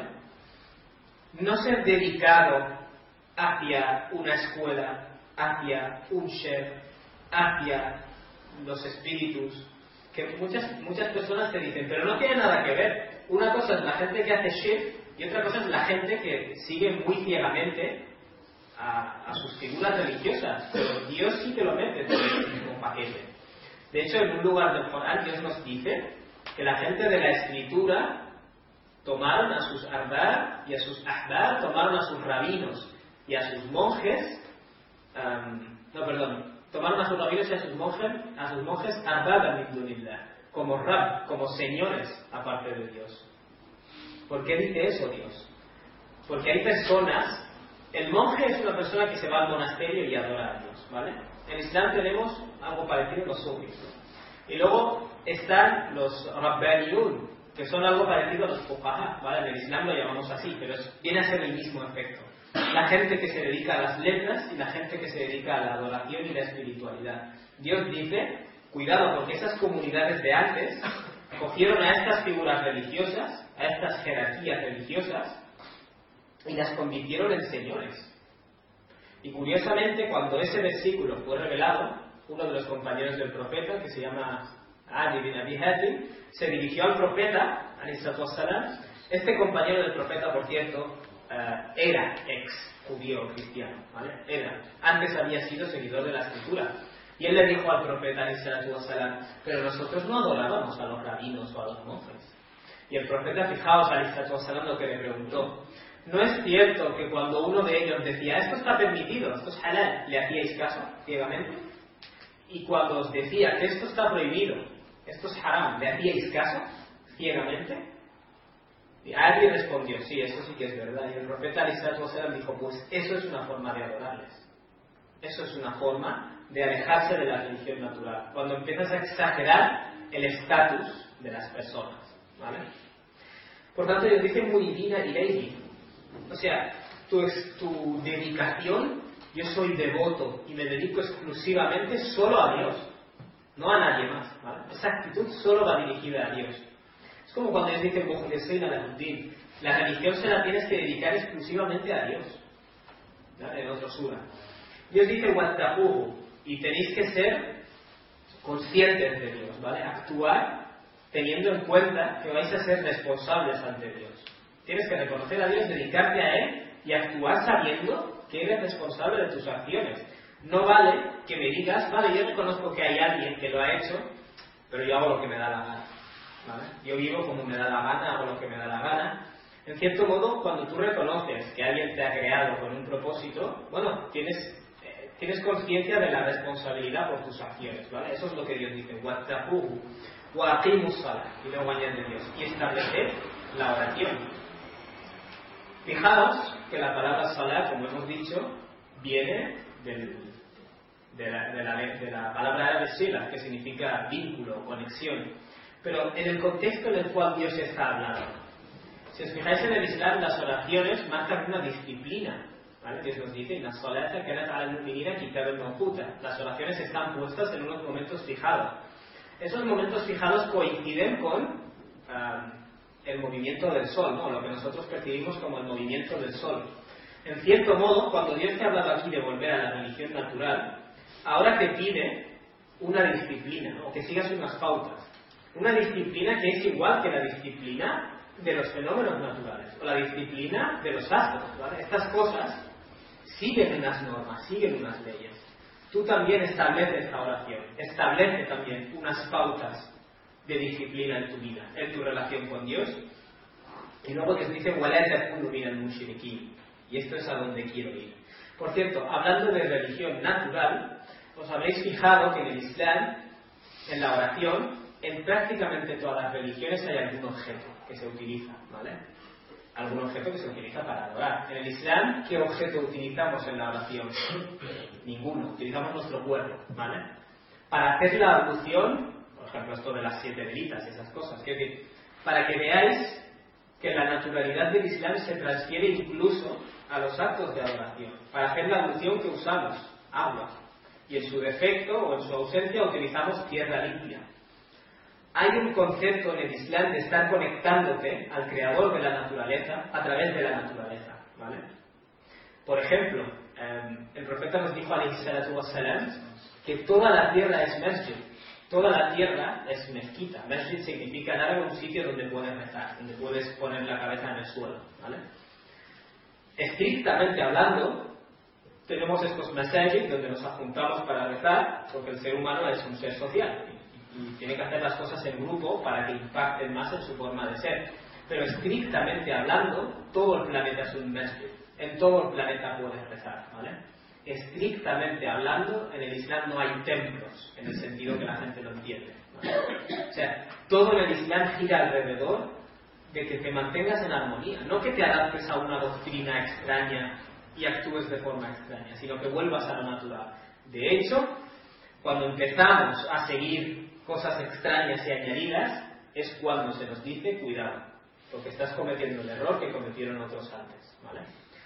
No ser dedicado hacia una escuela, hacia un chef, hacia los espíritus, que muchas personas te dicen, pero no tiene nada que ver. Una cosa es la gente que hace chef y otra cosa es la gente que sigue muy ciegamente a sus figuras religiosas, pero Dios sí te lo mete en el mismo paquete. De hecho, en un lugar del Corán Dios nos dice que la gente de la escritura tomaron a sus arbab y a sus ahbar, tomaron a sus rabinos y a sus monjes, tomaron a sus rabinos y a sus monjes arbab min dunillah, como rab, como señores aparte de Dios. ¿Por qué dice eso Dios? Porque hay personas. El monje es una persona que se va al monasterio y adora a Dios, ¿vale? En Islam tenemos algo parecido a los sufis. Y luego están los rabbaniyun, que son algo parecido a los fuqaha, ¿vale? En el Islam lo llamamos así, pero viene a ser el mismo efecto. La gente que se dedica a las letras y la gente que se dedica a la adoración y la espiritualidad. Dios dice, cuidado, porque esas comunidades de antes cogieron a estas figuras religiosas, a estas jerarquías religiosas, y las convirtieron en señores. Y curiosamente, cuando ese versículo fue revelado, uno de los compañeros del profeta, que se llama Adi bin Abi Hatim, se dirigió al profeta, alayhi wassalam. Este compañero del profeta, por cierto, era ex judío cristiano, ¿vale? Antes había sido seguidor de la escritura. Y él le dijo al profeta, alayhi wassalam, pero nosotros no adorábamos a los rabinos o a los monjes. Y el profeta, fijaos, alayhi wassalam, lo que le preguntó: ¿no es cierto que cuando uno de ellos decía, esto está permitido, esto es halal, le hacíais caso ciegamente? Y cuando os decía que esto está prohibido, esto es haram, le hacíais caso ciegamente? Y alguien respondió, sí, eso sí que es verdad. Y el profeta ﷺ dijo, pues eso es una forma de adorarles. Eso es una forma de alejarse de la religión natural. Cuando empiezas a exagerar el estatus de las personas, ¿vale? Por tanto, ellos dicen muridina ilayhi. O sea, tu dedicación, yo soy devoto y me dedico exclusivamente solo a Dios, no a nadie más, ¿vale? Esa actitud solo va dirigida a Dios. Es como cuando ellos dicen la religión se la tienes que dedicar exclusivamente a Dios, ¿vale? En otro sura. Dios dice wattaquhu, y tenéis que ser conscientes de Dios, ¿vale? Actuar teniendo en cuenta que vais a ser responsables ante Dios. Tienes que reconocer a Dios, dedicarte a Él y actuar sabiendo que eres responsable de tus acciones. No vale que me digas, vale, yo reconozco que hay alguien que lo ha hecho, pero yo hago lo que me da la gana, ¿vale? Yo vivo como me da la gana, hago lo que me da la gana. En cierto modo, cuando tú reconoces que alguien te ha creado con un propósito, bueno, tienes conciencia de la responsabilidad por tus acciones, ¿vale? Eso es lo que Dios dice, wattaquhu wa aqimus salah, y luego añade Dios, y establecer la oración. Fijaos que la palabra salah, como hemos dicho, viene de la palabra árabe sila, que significa vínculo, conexión. Pero en el contexto en el cual Dios está hablando, si os fijáis en el Islam, las oraciones marcan una disciplina, ¿vale? Dios nos dice, las oraciones están puestas en unos momentos fijados. Esos momentos fijados coinciden con el movimiento del sol, ¿no? Lo que nosotros percibimos como el movimiento del sol. En cierto modo, cuando Dios te ha hablado aquí de volver a la religión natural, ahora te pide una disciplina, ¿no? O que sigas unas pautas. Una disciplina que es igual que la disciplina de los fenómenos naturales, o la disciplina de los astros, ¿vale? Estas cosas siguen unas normas, siguen unas leyes. Tú también estableces la oración, establece también unas pautas de disciplina en tu vida, en tu relación con Dios. Y luego Dios dice, وَلَا تَكُونُوا مِنَ الْمُشْرِكِينَ. Y esto es a donde quiero ir. Por cierto, hablando de religión natural, os habréis fijado que en el Islam, en la oración, en prácticamente todas las religiones hay algún objeto que se utiliza, ¿vale? Algún objeto que se utiliza para adorar. En el Islam, ¿qué objeto utilizamos en la oración? Ninguno. Utilizamos nuestro cuerpo, ¿vale? Para hacer la ablución, por ejemplo, esto de las 7 velitas y esas cosas. Es decir, para que veáis que la naturalidad del Islam se transfiere incluso a los actos de adoración, para hacer la alusión que usamos, agua, y en su defecto o en su ausencia utilizamos tierra limpia. Hay un concepto en el Islam de estar conectándote al creador de la naturaleza a través de la naturaleza, ¿vale? Por ejemplo, el profeta nos dijo, alayhi salatu wassalam, que toda la tierra es masjid, toda la tierra es mezquita. Masjid significa en árabe un sitio donde puedes rezar, donde puedes poner la cabeza en el suelo, ¿vale? Estrictamente hablando, tenemos estos masajid donde nos juntamos para rezar, porque el ser humano es un ser social y tiene que hacer las cosas en grupo para que impacten más en su forma de ser. Pero estrictamente hablando, todo el planeta es un masjid. En todo el planeta puedes rezar, ¿vale? Estrictamente hablando, en el Islam no hay templos, en el sentido que la gente lo entiende, ¿vale? O sea, todo en el Islam gira alrededor de que te mantengas en armonía, no que te adaptes a una doctrina extraña y actúes de forma extraña, sino que vuelvas a lo natural. De hecho, cuando empezamos a seguir cosas extrañas y añadidas, es cuando se nos dice, cuidado, porque estás cometiendo el error que cometieron otros antes, ¿vale?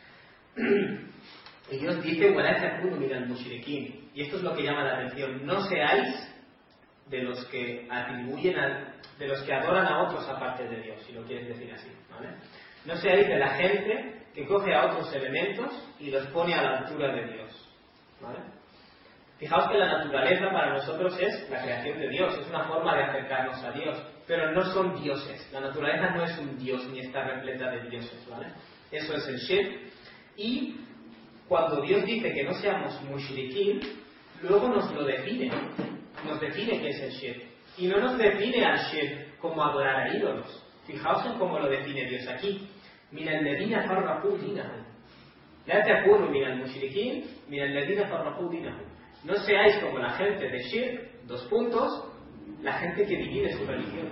Y Dios dice, وَلَا تَكُونُوا مِنَ الْمُشْرِكِينَ, y esto es lo que llama la atención, no seáis de los que atribuyen de los que adoran a otros aparte de Dios, si lo quieres decir así, ¿vale? No seáis de la gente que coge a otros elementos y los pone a la altura de Dios, ¿vale? Fijaos que la naturaleza para nosotros es la creación de Dios, es una forma de acercarnos a Dios, pero no son dioses. La naturaleza no es un dios ni está repleta de dioses, ¿vale? Eso es el shirk. Y cuando Dios dice que no seamos mushrikin, luego nos lo define, nos define qué es el shirk. Y no nos define al shirk como adorar a ídolos. Fijaos en cómo lo define Dios aquí. مِنَ الَّذِينَ فَرَّقُوا دِينَهُمْ لَا تَكُونُوا مِنَ الْمُشْرِكِينَ مِنَ الَّذِينَ فَرَّقُوا دِينَهُمْ. No seáis como la gente de shirk, la gente que divide su religión.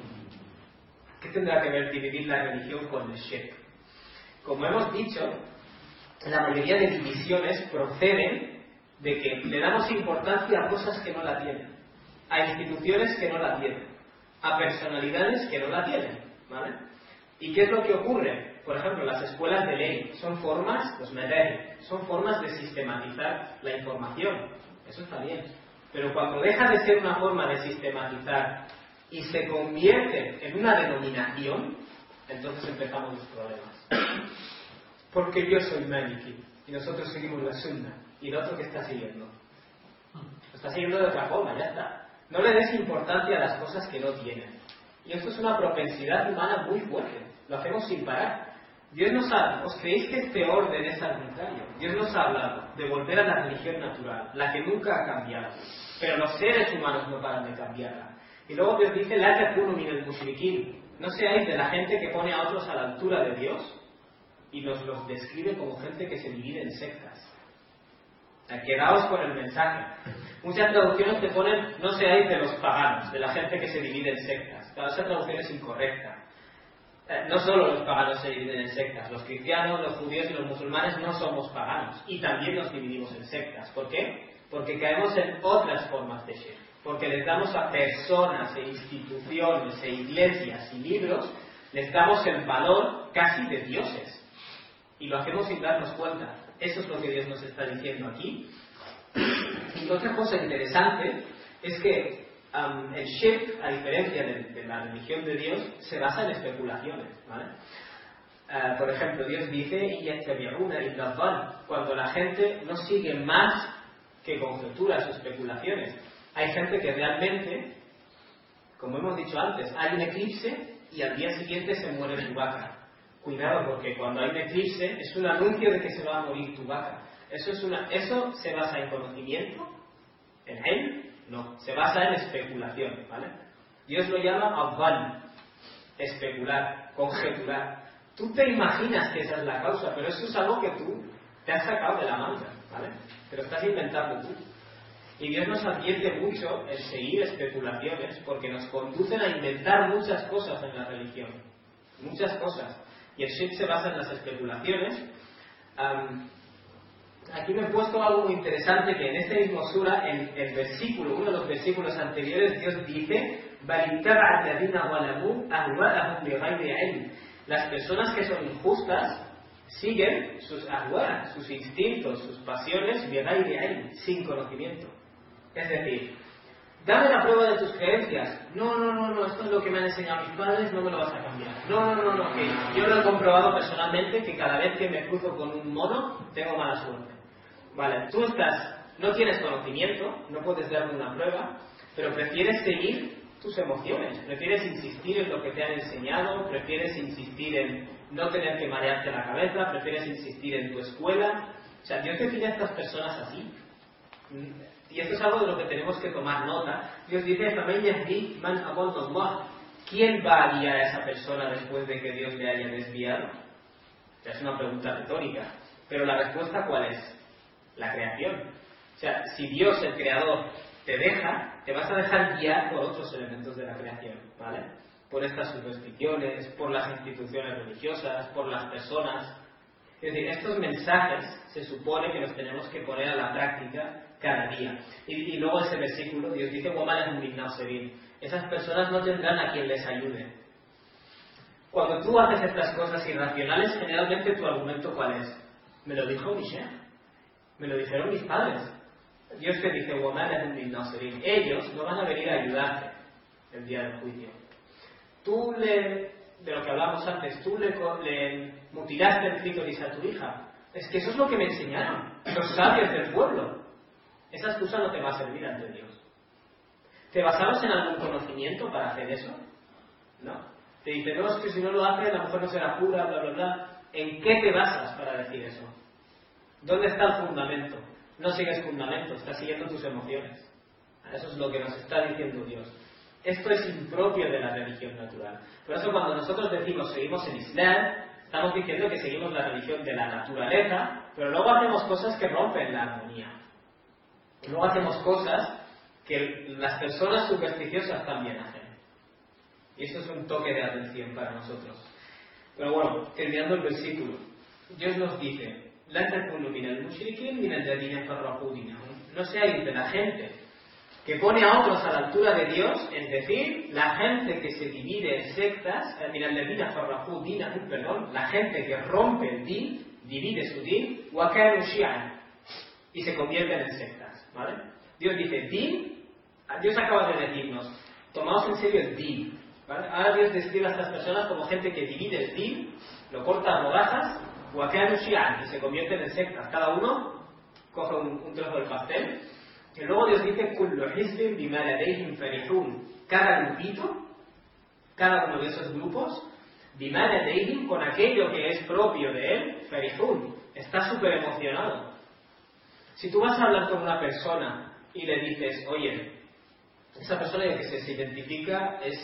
¿Qué tendrá que ver dividir la religión con el shirk? Como hemos dicho, la mayoría de divisiones proceden de que le damos importancia a cosas que no la tienen, a instituciones que no la tienen, a personalidades que no la tienen, ¿vale? ¿Y qué es lo que ocurre? Por ejemplo, las escuelas de ley son formas, los madari, son formas de sistematizar la información. Eso está bien. Pero cuando deja de ser una forma de sistematizar y se convierte en una denominación, entonces empezamos los problemas. Porque yo soy Maliki y nosotros seguimos la Sunna, y el otro que está siguiendo lo está siguiendo de otra forma, ya está. No le des importancia a las cosas que no tienen. Y esto es una propensidad humana muy fuerte, lo hacemos sin parar. Dios nos ha, ¿os creéis que este orden es arbitrario? Dios nos ha hablado de volver a la religión natural, la que nunca ha cambiado, pero los seres humanos no paran de cambiarla. Y luego Dios dice, la takunu min al-mushrikin, no seáis de la gente que pone a otros a la altura de Dios, y nos los describe como gente que se divide en sectas. Quedaos con el mensaje. Muchas traducciones te ponen, no seáis de los paganos, de la gente que se divide en sectas. Claro, esa traducción es incorrecta. No solo los paganos se dividen en sectas, los cristianos, los judíos y los musulmanes no somos paganos, y también nos dividimos en sectas. ¿Por qué? Porque caemos en otras formas de shirk, porque les damos a personas e instituciones e iglesias y libros, les damos el valor casi de dioses, y lo hacemos sin darnos cuenta. Eso es lo que Dios nos está diciendo aquí. Y otra cosa interesante es que el shirk, a diferencia de la religión de Dios, se basa en especulaciones, ¿vale? Por ejemplo, Dios dice, cuando la gente no sigue más que conjeturas o especulaciones. Hay gente que realmente, como hemos dicho antes, hay un eclipse y al día siguiente se muere tu vaca. Cuidado, porque cuando hay un eclipse es un anuncio de que se va a morir tu vaca. ¿Eso se basa en conocimiento? ¿En él? No, se basa en especulación, ¿vale? Dios lo llama avval, especular, conjeturar. Tú te imaginas que esa es la causa, pero eso es algo que tú te has sacado de la manga, ¿vale? Te lo estás inventando tú. Y Dios nos advierte mucho el seguir especulaciones porque nos conducen a inventar muchas cosas en la religión. Muchas cosas. Y el shirk se basa en las especulaciones. Aquí me he puesto algo muy interesante, que en este mismo sura, en el versículo, uno de los versículos anteriores, Dios dice, Las personas que son injustas siguen sus ahwal, sus instintos, sus pasiones, sin conocimiento. Es decir, dame la prueba de tus creencias. No, esto es lo que me han enseñado mis padres, no me lo vas a cambiar. No, que yo lo he comprobado personalmente, que cada vez que me cruzo con un mono, tengo mala suerte. Vale, tú no tienes conocimiento, no puedes darme una prueba, pero prefieres seguir tus emociones, prefieres insistir en lo que te han enseñado, prefieres insistir en no tener que marearte la cabeza, prefieres insistir en tu escuela. O sea, Dios define a estas personas así. Y esto es algo de lo que tenemos que tomar nota. Dios dice, ¿quién va a guiar a esa persona después de que Dios le haya desviado? O sea, es una pregunta retórica. Pero la respuesta, ¿cuál es? La creación. O sea, si Dios, el creador, te deja, te vas a dejar guiar por otros elementos de la creación, ¿vale? Por estas supersticiones, por las instituciones religiosas, por las personas. Es decir, estos mensajes se supone que los tenemos que poner a la práctica cada día. Y luego ese versículo, Dios dice, esas personas no tendrán a quien les ayude. Cuando tú haces estas cosas irracionales, generalmente tu argumento, ¿cuál es? Me lo dijo mi sheikh, me lo dijeron mis padres. Dios te dice, ellos no van a venir a ayudarte el día del juicio. De lo que hablamos antes, tú le mutilaste el clítoris a tu hija. Es que eso es lo que me enseñaron los sabios del pueblo. Esa excusa no te va a servir ante Dios. ¿Te basabas en algún conocimiento para hacer eso? No. Te dice, no, es que si no lo haces, a lo mejor no será pura, bla, bla, bla. ¿En qué te basas para decir eso? ¿Dónde está el fundamento? No sigues fundamento, estás siguiendo tus emociones. Eso es lo que nos está diciendo Dios. Esto es impropio de la religión natural. Por eso cuando nosotros decimos seguimos el Islam, estamos diciendo que seguimos la religión de la naturaleza, pero luego hacemos cosas que rompen la armonía. Y luego hacemos cosas que las personas supersticiosas también hacen. Y eso es un toque de atención para nosotros. Pero bueno, terminando el versículo, Dios nos dice, no seáis de la gente que pone a otros a la altura de Dios, es decir, la gente que se divide en sectas, la gente que rompe el din, divide su din, y se convierten en sectas, ¿vale? Dios dice, din, Dios acaba de decirnos, tomaos en serio el din, ¿vale? Ahora Dios describe a estas personas como gente que divide el din, lo corta a rodajas, y se convierten en sectas, cada uno coge un trozo del pastel. Y luego Dios dice, cada grupito, cada uno de esos grupos, con aquello que es propio de él, ferihun, está súper emocionado. Si tú vas a hablar con una persona y le dices, oye, esa persona que se identifica es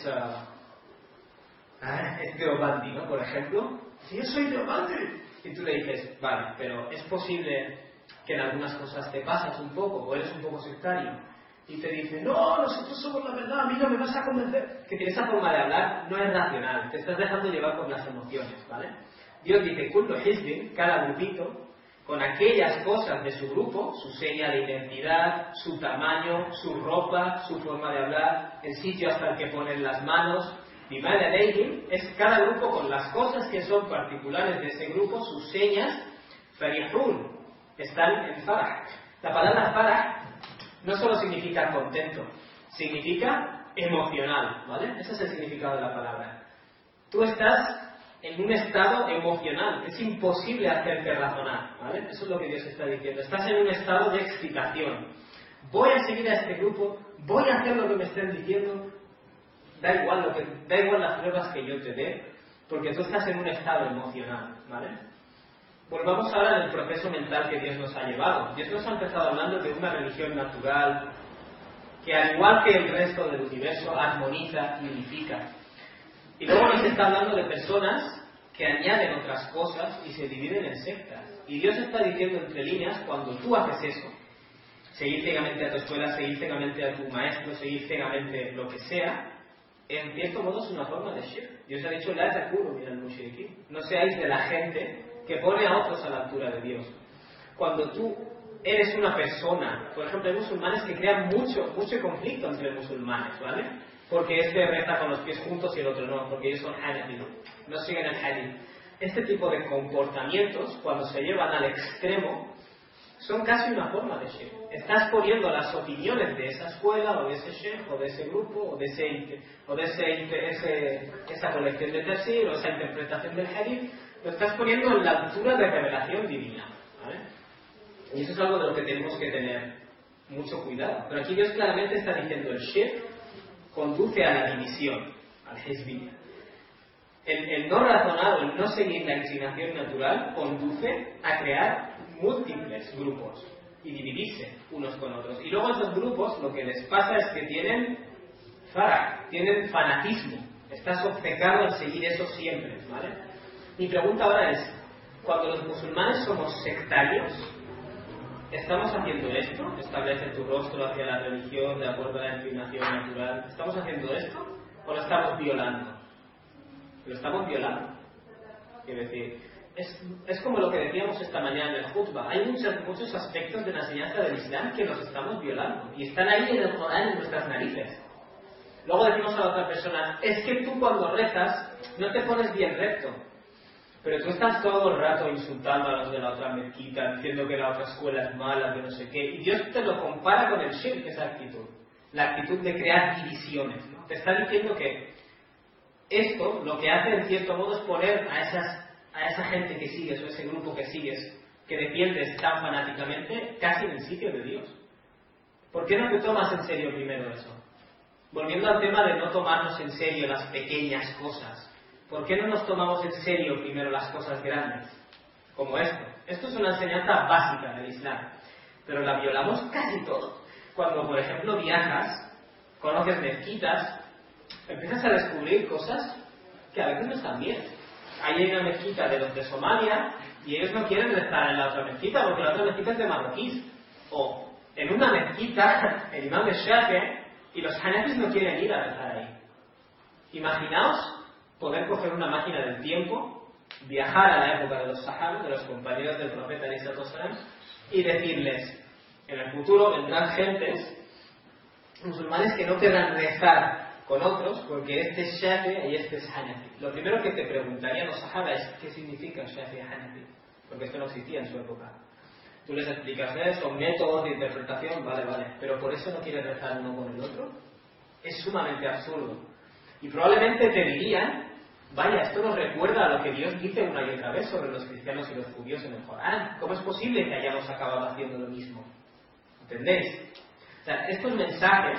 Teobandi, ¿no? Por ejemplo, si yo soy Teobandi, y tú le dices, vale, pero es posible que en algunas cosas te pasas un poco o eres un poco sectario, y te dice, no, nosotros somos la verdad, a mí no me vas a convencer. Que esa forma de hablar no es racional, te estás dejando llevar por las emociones, ¿vale? Dios dice, kullu hizbin, cada grupito, con aquellas cosas de su grupo, su seña de identidad, su tamaño, su ropa, su forma de hablar, el sitio hasta el que ponen las manos. Bima ladayhim es cada grupo con las cosas que son particulares de ese grupo, sus señas. Farihun, están en farah. La palabra farah no solo significa contento, significa emocional, ¿vale? Ese es el significado de la palabra. Tú estás en un estado emocional, es imposible hacerte razonar, ¿vale? Eso es lo que Dios está diciendo. Estás en un estado de excitación. Voy a seguir a este grupo, voy a hacer lo que me estén diciendo, da igual las pruebas que yo te dé, porque tú estás en un estado emocional, ¿vale? Volvamos ahora al proceso mental que Dios nos ha llevado. Dios nos ha empezado hablando de una religión natural que, al igual que el resto del universo, armoniza y unifica. Y luego nos está hablando de personas que añaden otras cosas y se dividen en sectas. Y Dios está diciendo entre líneas, cuando tú haces eso, seguir ciegamente a tu escuela, seguir ciegamente a tu maestro, seguir ciegamente lo que sea, en cierto modo es una forma de shirk. Dios ha dicho, la takunu minal mushrikin. No seáis de la gente que pone a otros a la altura de Dios. Cuando tú eres una persona, por ejemplo, hay musulmanes que crean mucho conflicto entre musulmanes, ¿vale? porque este reza con los pies juntos y el otro no, porque ellos son Hanafi, no siguen el hadith. Este tipo de comportamientos, cuando se llevan al extremo, son casi una forma de shirk. Estás poniendo las opiniones de esa escuela, o de ese sheikh, o de ese grupo, o de esa colección de tafsir, o esa interpretación del hadith, lo estás poniendo en la altura de revelación divina, ¿vale? Y eso es algo de lo que tenemos que tener mucho cuidado. Pero aquí Dios claramente está diciendo el shirk conduce a la división, al hizbiyya. El no razonado, el no seguir la inclinación natural, conduce a crear múltiples grupos y dividirse unos con otros. Y luego esos grupos lo que les pasa es que tienen tienen fanatismo. Estás obcecado en seguir eso siempre, ¿vale? Mi pregunta ahora es, cuando los musulmanes somos sectarios, ¿estamos haciendo esto? ¿Establece tu rostro hacia la religión de acuerdo a la inclinación natural? ¿Estamos haciendo esto o lo estamos violando? Lo estamos violando. Quiero decir, es como lo que decíamos esta mañana en el khutbah. Hay muchos aspectos de la enseñanza del Islam que nos estamos violando y están ahí en el Corán, en nuestras narices. Luego decimos a la otra persona, es que tú cuando rezas no te pones bien recto, pero tú estás todo el rato insultando a los de la otra mezquita, diciendo que la otra escuela es mala, que no sé qué, y Dios te lo compara con el shirk, esa actitud, la actitud de crear divisiones, ¿no? Te está diciendo que esto lo que hace en cierto modo es poner a esa gente que sigues o ese grupo que sigues, que defiendes tan fanáticamente, casi en el sitio de Dios. ¿Por qué no te tomas en serio primero eso? Volviendo al tema de no tomarnos en serio las pequeñas cosas, ¿por qué no nos tomamos en serio primero las cosas grandes? Como esto. Esto es una enseñanza básica del Islam, pero la violamos casi todo. Cuando, por ejemplo, viajas, conoces mezquitas, empiezas a descubrir cosas que a veces no están bien. Hay una mezquita de los de Somalia y ellos no quieren rezar en la otra mezquita porque la otra mezquita es de marroquíes. O en una mezquita, el imam de Shafi'i y los hanafis no quieren ir a rezar ahí. Imaginaos poder coger una máquina del tiempo, viajar a la época de los sahaba, de los compañeros del profeta y decirles, en el futuro vendrán gentes musulmanes que no querrán rezar con otros porque este es Shafi'i y este es Hanafi. Lo primero que te preguntarían los sahaba es ¿qué significa Shafi'i y Hanafi? Porque esto no existía en su época. Tú les explicas, son métodos de interpretación, vale, pero por eso no quieres rezar uno con el otro. Es sumamente absurdo. Y probablemente te dirían, vaya, esto nos recuerda a lo que Dios dice una y otra vez sobre los cristianos y los judíos en el Corán. ¿Cómo es posible que hayamos acabado haciendo lo mismo? ¿Entendéis? O sea, estos mensajes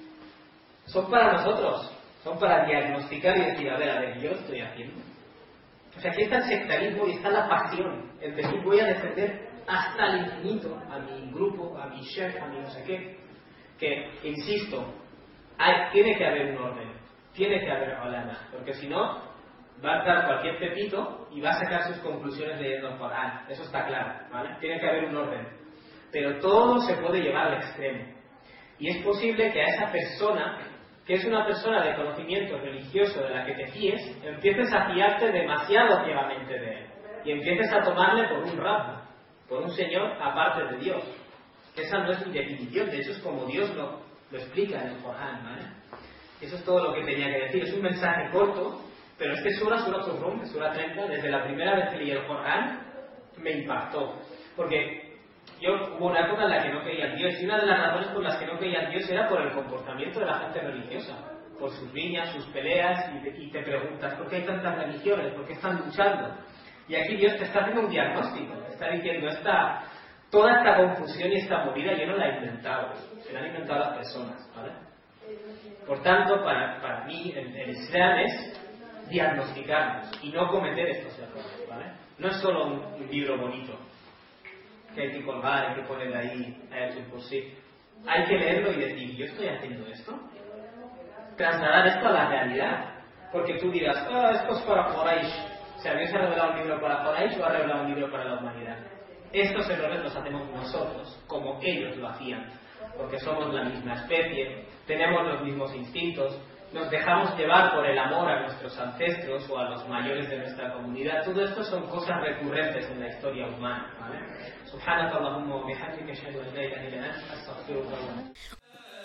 son para nosotros, son para diagnosticar y decir, a ver, yo lo estoy haciendo. O sea, aquí está el sectarismo y está la pasión. Es decir, voy a defender hasta el infinito a mi grupo, a mi sheikh, a mi no sé qué. Que, insisto, tiene que haber un orden, tiene que haber ulama, porque si no, va a dar cualquier pepito y va a sacar sus conclusiones leyendo el Corán. Eso está claro, ¿vale? Tiene que haber un orden. Pero todo se puede llevar al extremo. Y es posible que a esa persona, que es una persona de conocimiento religioso de la que te fíes, empieces a fiarte demasiado ciegamente de él. Y empieces a tomarle por un rab, por un señor aparte de Dios. Esa no es mi definición, de hecho es como Dios lo explica en el Corán, ¿vale? Eso es todo lo que tenía que decir. Es un mensaje corto, pero este sura Rum, sura 30, desde la primera vez que leí el Corán, me impactó. Porque hubo una época en la que no creía en Dios, y una de las razones por las que no creía en Dios era por el comportamiento de la gente religiosa, por sus riñas, sus peleas, y te preguntas, ¿por qué hay tantas religiones? ¿Por qué están luchando? Y aquí Dios te está haciendo un diagnóstico, te está diciendo, toda esta confusión y esta movida yo no la he inventado, se la han inventado las personas, ¿vale? Por tanto, para mí, el Islam es diagnosticarnos y no cometer estos errores, ¿vale? No es solo un libro bonito que hay que colgar, hay que poner ahí por sí. Hay que leerlo y decir, ¿yo estoy haciendo esto? Trasladar esto a la realidad. Porque tú dirás, esto es para Quraysh. O sea, ¿Dios ha revelado un libro para Quraysh o ha revelado un libro para la humanidad? Estos errores los hacemos nosotros, como ellos lo hacían. Porque somos la misma especie, tenemos los mismos instintos, nos dejamos llevar por el amor a nuestros ancestros o a los mayores de nuestra comunidad. Todo esto son cosas recurrentes en la historia humana, ¿vale? Subhanakallahumma wa bihamdika ashhadu an la ilaha illa anta astaghfiruka wa atubu ilaik.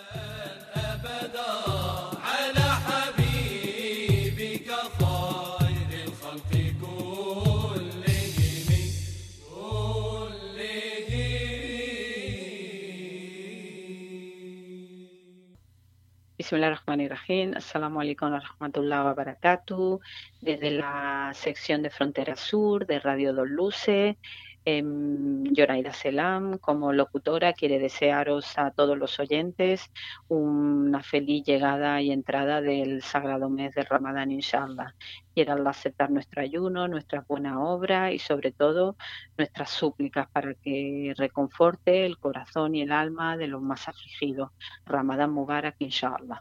Bismillahirrahmanirrahim. Assalamu alaikum wa rahmatullahi wa barakatuh. Desde la sección de Frontera Sur de Radio Dos Luces, Yonaida Selam, como locutora, quiere desearos a todos los oyentes una feliz llegada y entrada del sagrado mes de Ramadán, inshallah. Quiera Allah aceptar nuestro ayuno, nuestras buenas obras y sobre todo nuestras súplicas para que reconforte el corazón y el alma de los más afligidos. Ramadán Mubarak, inshallah.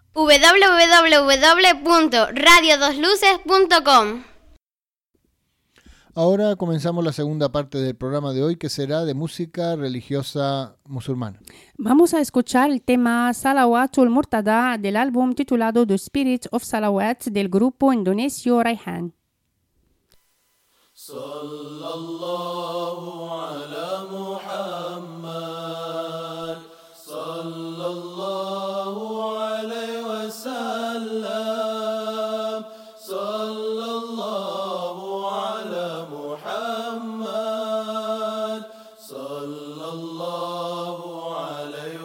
www.radiodosluces.com. Ahora comenzamos la segunda parte del programa de hoy, que será de música religiosa musulmana. Vamos a escuchar el tema Salawatul Murtada del álbum titulado The Spirit of Salawat del grupo indonesio Raihan. Sallallahu ala Muhammad, sallallahu alaihi wasallam, sallallahu ala Muhammad, sallallahu alaihi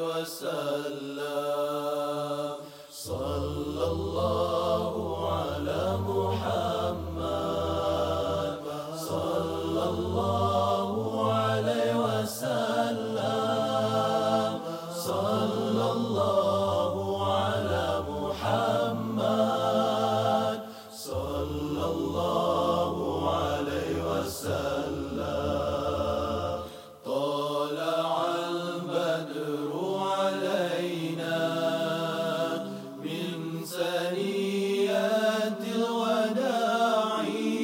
wasallam, sallallahu ala Muhammad, sallallahu alaihi wasallam, sallallahu ala Muhammad, sallallahu alaihi wasallam. طلع البدر علينا من ثنيات الوداع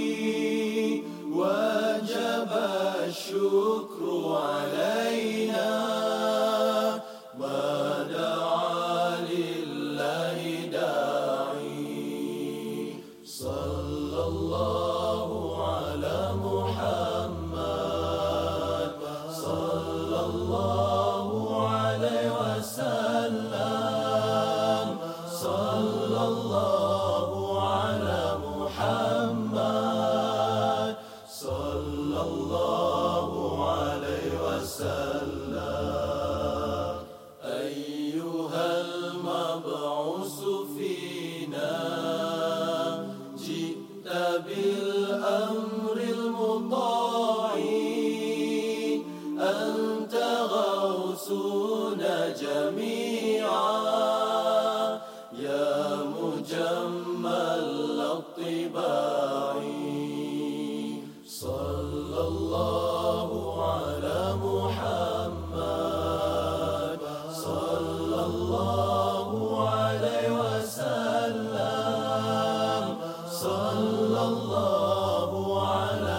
وجب الشكر علينا ما دعا لله داعي صلى الله على محمد صلى الله عليه وسلم صلى الله على محمد صلى الله عليه وسلم. أيها المبعوث فينا جئت بالأمر المطاع أنت غوثنا جميعا يا مجمل الطباع صلى الله على محمد صلى الله عليه وسلم صلى الله على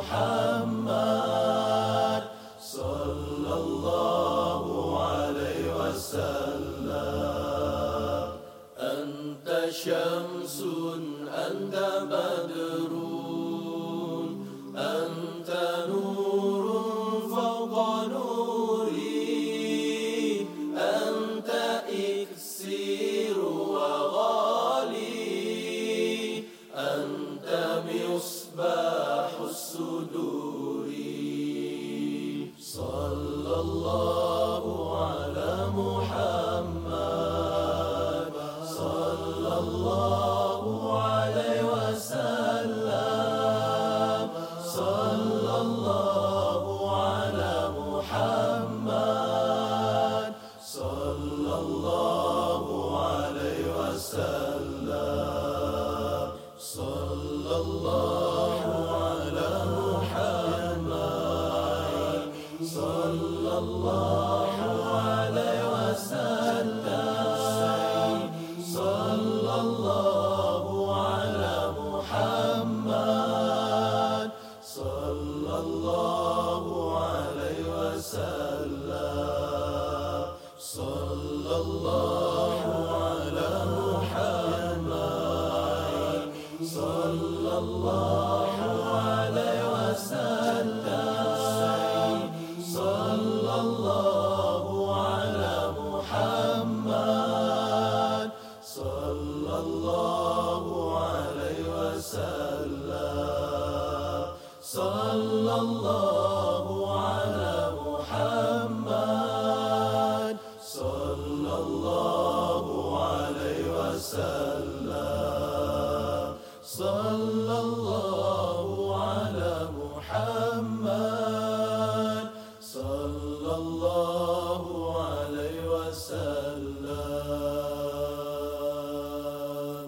محمد صلى الله عليه وسلم. أنت شمس أنت بدر أنت نور فوق نوري أنت إكسير وغالي أنت مصباح الصدور صلى الله على محمد صلى الله عليه وسلم صلى الله على محمد صلى الله عليه وسلم صلى الله على محمد صلى الله عليه وسلم صلى الله على محمد صلى الله عليه وسلم صلى الله على محمد صلى الله عليه وسلم صلى الله على محمد صلى الله على محمد صلى الله عليه وسلم صلى الله على محمد صلى الله عليه وسلم.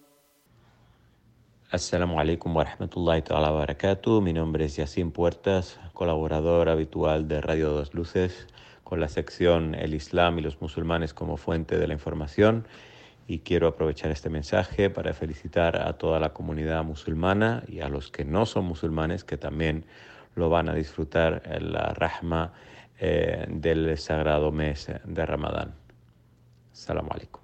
Assalamu alaikum wa rahmatullahi ta'ala wa barakatuh. Mi nombre es Yacine Puertas, colaborador habitual de Radio Dos Luces, con la sección El Islam y los musulmanes como fuente de la información. Y quiero aprovechar este mensaje para felicitar a toda la comunidad musulmana y a los que no son musulmanes, que también lo van a disfrutar en la rahma del sagrado mes de Ramadán. Assalamu alaikum.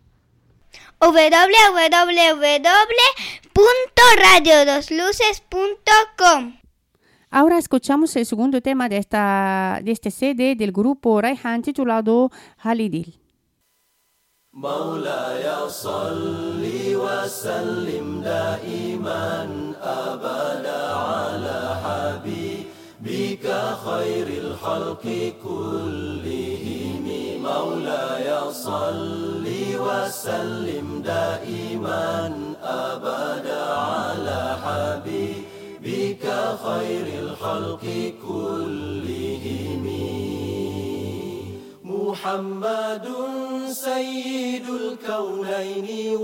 www.radiodosluces.com. Ahora escuchamos el segundo tema de este CD del grupo Raihan titulado Halidil. مولاي صل وسلم دائما أبدا على حبيبك خير الخلق كلهم. مولاي صل وسلم دائما أبدا على حبيبك خير الخلق كلهم. محمد سيد الكونين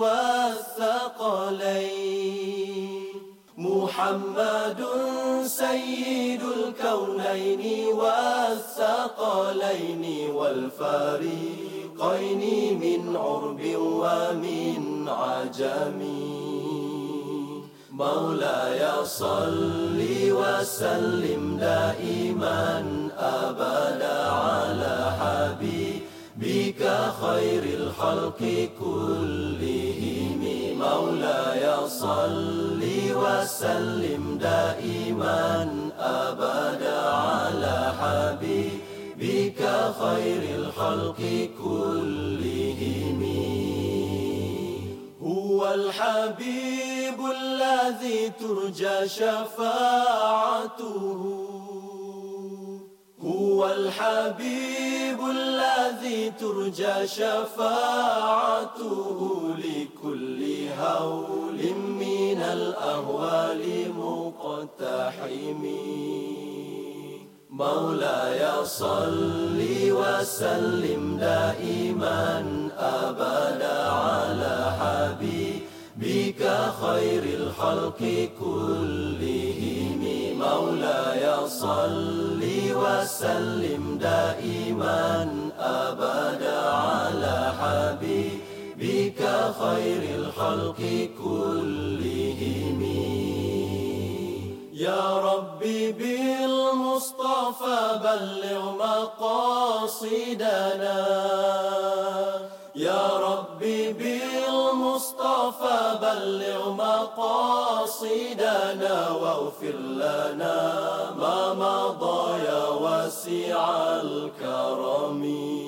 والثقلين. محمد سيد الكونين والثقلين والفريقين من عرب ومن عجم. مولاي صل وسلم دائما أبدا على حبيبك خير الخلق كلهم. مولاي صل وسلم دائما أبدا على حبيبك خير الخلق كلهم. هو الحبيب الذي ترجى شفاعته. هو الحبيب الذي ترجى شفاعته لكل هول من الأهوال مقتحم. مولاي صل وسلم دائما أبدا على حبيبك خير الخلق كلهم. مولاي صل وسلم دائما أبدا على حبيبك خير الخلق كلهم. يا ربي بالمصطفى بلغ مقاصدنا. يا ربي بالمصطفى بلغ مقاصدنا واغفر لنا ما مضى يا واسع الكرم.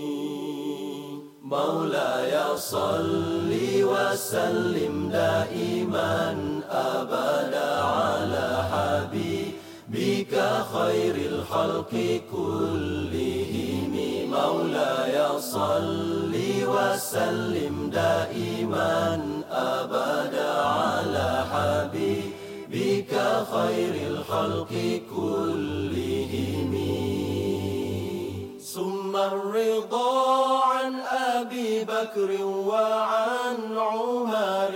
مولاي صل وسلم دائما أبدا على حبيبك خير الخلق كلهم. مولاي صل وسلم دائما أبدا على حبيبك خير الخلق كلهم. ثم الرضا عن أبي بكر وعن عمر.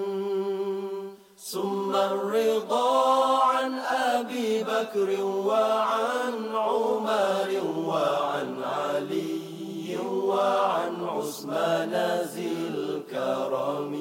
ثم الرضا عن أبي بكر وعن عمر وعن علي وعن عثمان ذي الكرم.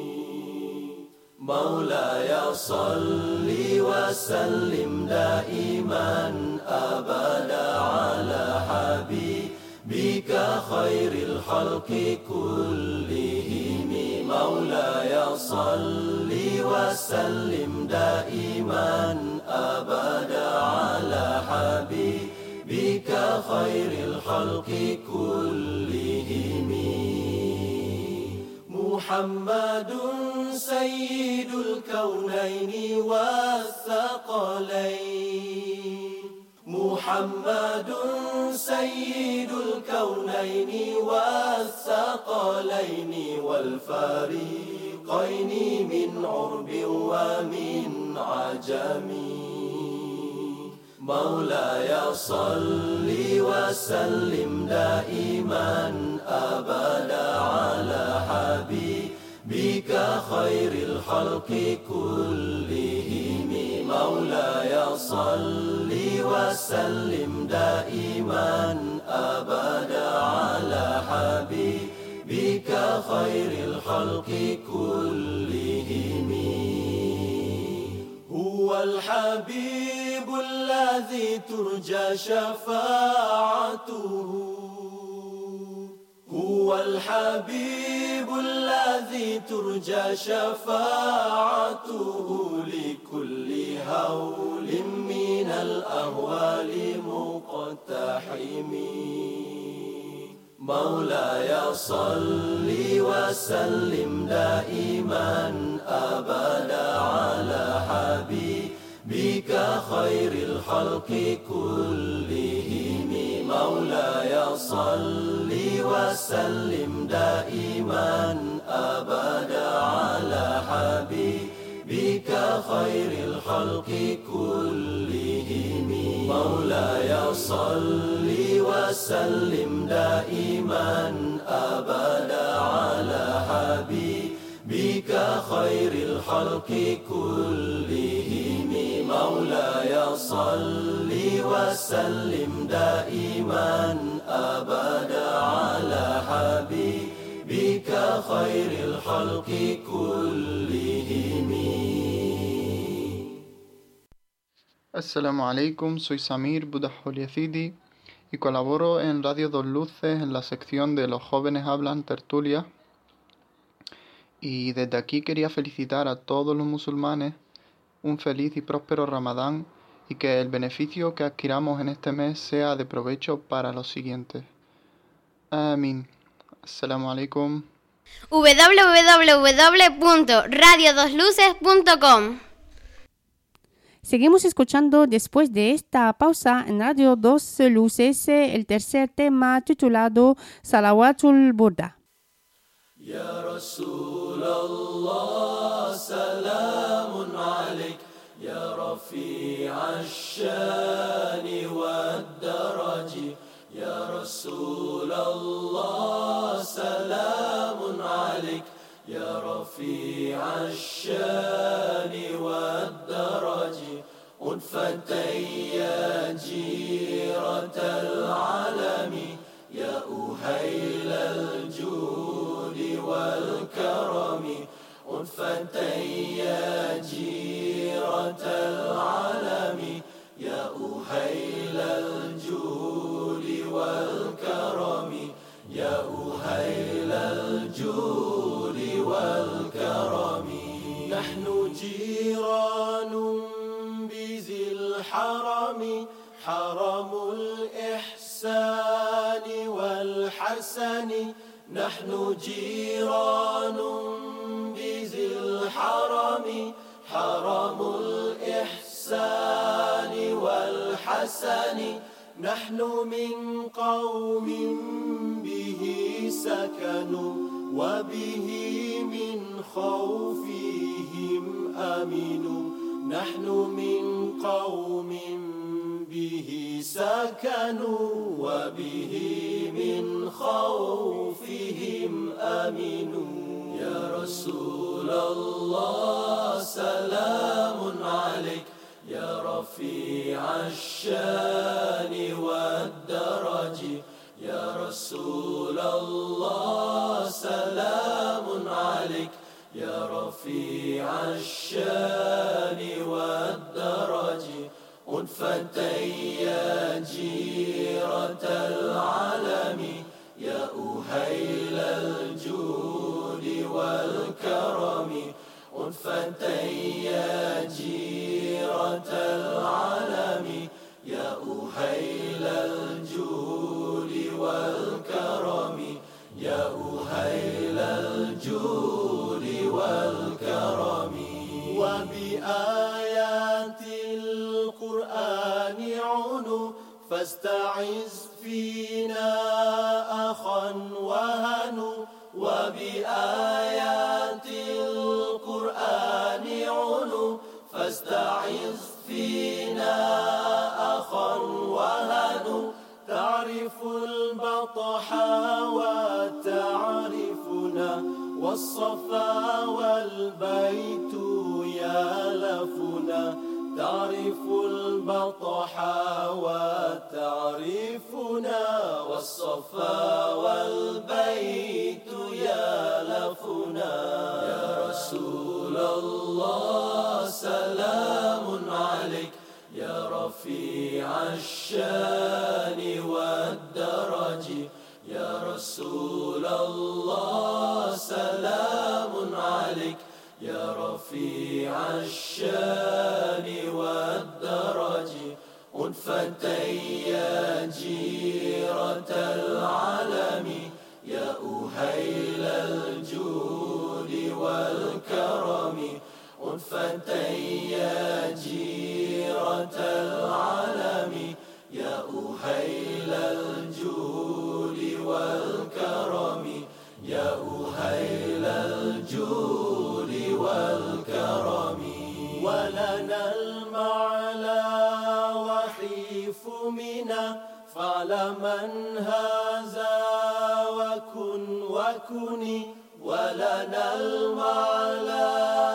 مولاي صل وسلم دائما أبدا على حبيبك خير الخلق كلهم. مولاي صل وسلم دائما أبدا على حبيبك خير الخلق كلهم. محمد سيد الكونين والثقلين. الثقلين محمد سيد الكونين والثقلين والفريقين من عرب ومن عجم مولاي صل وسلم دائما أبدا على حبيبك خير الخلق كلهم مولاي صل وسلم دائما أبدا على حبيبك خير الخلق كلهم هو الحبيب الذي ترجى شفاعته هو الحبيب الذي ترجى شفاعته لكل هول من الأهوال مقتحم مولاي صل وسلم دائما أبدا على حبيبك خير الخلق كلهم مولاي صل وسلم دائما أبدا على حبيبك خير الخلق كلهم مولاي صل وسلم دائما أبدا على حبيبك خير الخلق كلهم مولاي صل وسلم دائما أبدا على حبيبك خير الخلق كلهم. Assalamu alaikum, soy Samir Budaholiacidi y colaboro en Radio Dos Luces en la sección de Los Jóvenes Hablan Tertulia. Y desde aquí quería felicitar a todos los musulmanes un feliz y próspero Ramadán y que el beneficio que adquiramos en este mes sea de provecho para los siguientes. Amén. Assalamu alaikum. www.radiodosluces.com. Seguimos escuchando después de esta pausa en Radio Dos Luces el tercer tema titulado Salawatul Burda. Ya Rasulallah, salamun alayk, Ya Rafi' ash-shani wad-daraji. Ya Rasulallah, salamun alayk, Ya Rafi' ash-shani wad-daraji. أنفتي يا جيرة العالم يا أهيل الجود والكرم أنفتي يا جيرة العالم يا أهيل الجود والكرم يا أهيل الجود والكرم نحن جيران بذي الحرم حرم الإحسان والحسن نحن جيران بذي الحرم حرم الإحسان والحسن نحن من قوم به سكنوا وبه من خوفهم أمنوا نحن من قوم به سكنوا وبه من خوفهم أمنوا يا رسول الله سلام عليك يا رفيع الشان والدرج يا رسول الله سلام عليك يا رفيع الشان والدرج أنفتي يا جيرة العالم يا أهيل الجود والكرم أنفتي يا جيرة العالم يا أهيل الجود والكرم يا أهيل الجود والكرم وبآيات فاستعذ فينا أخا وهنو وبآيات القرآن عنو فاستعذ فينا أخا وهنو تعرف البطح وتعرفنا والصفا والبيت يالفنا تعرف البطح وتعرفنا والصفا والبيت يالفنا يا رسول الله سلام عليك يا رفيع الشان والدرج يا رسول الله سلام عليك يا رفيع الشان والدرج أنفتي يا جيرة العالم يا أهيل الجود والكرم أنفتي يا جيرة العالم يا أهيل الجود والكرم يا أهيل الجود والكرم ولنا المعلى وحيف منا فعلمن هذا وكن وكني ولنا المعلى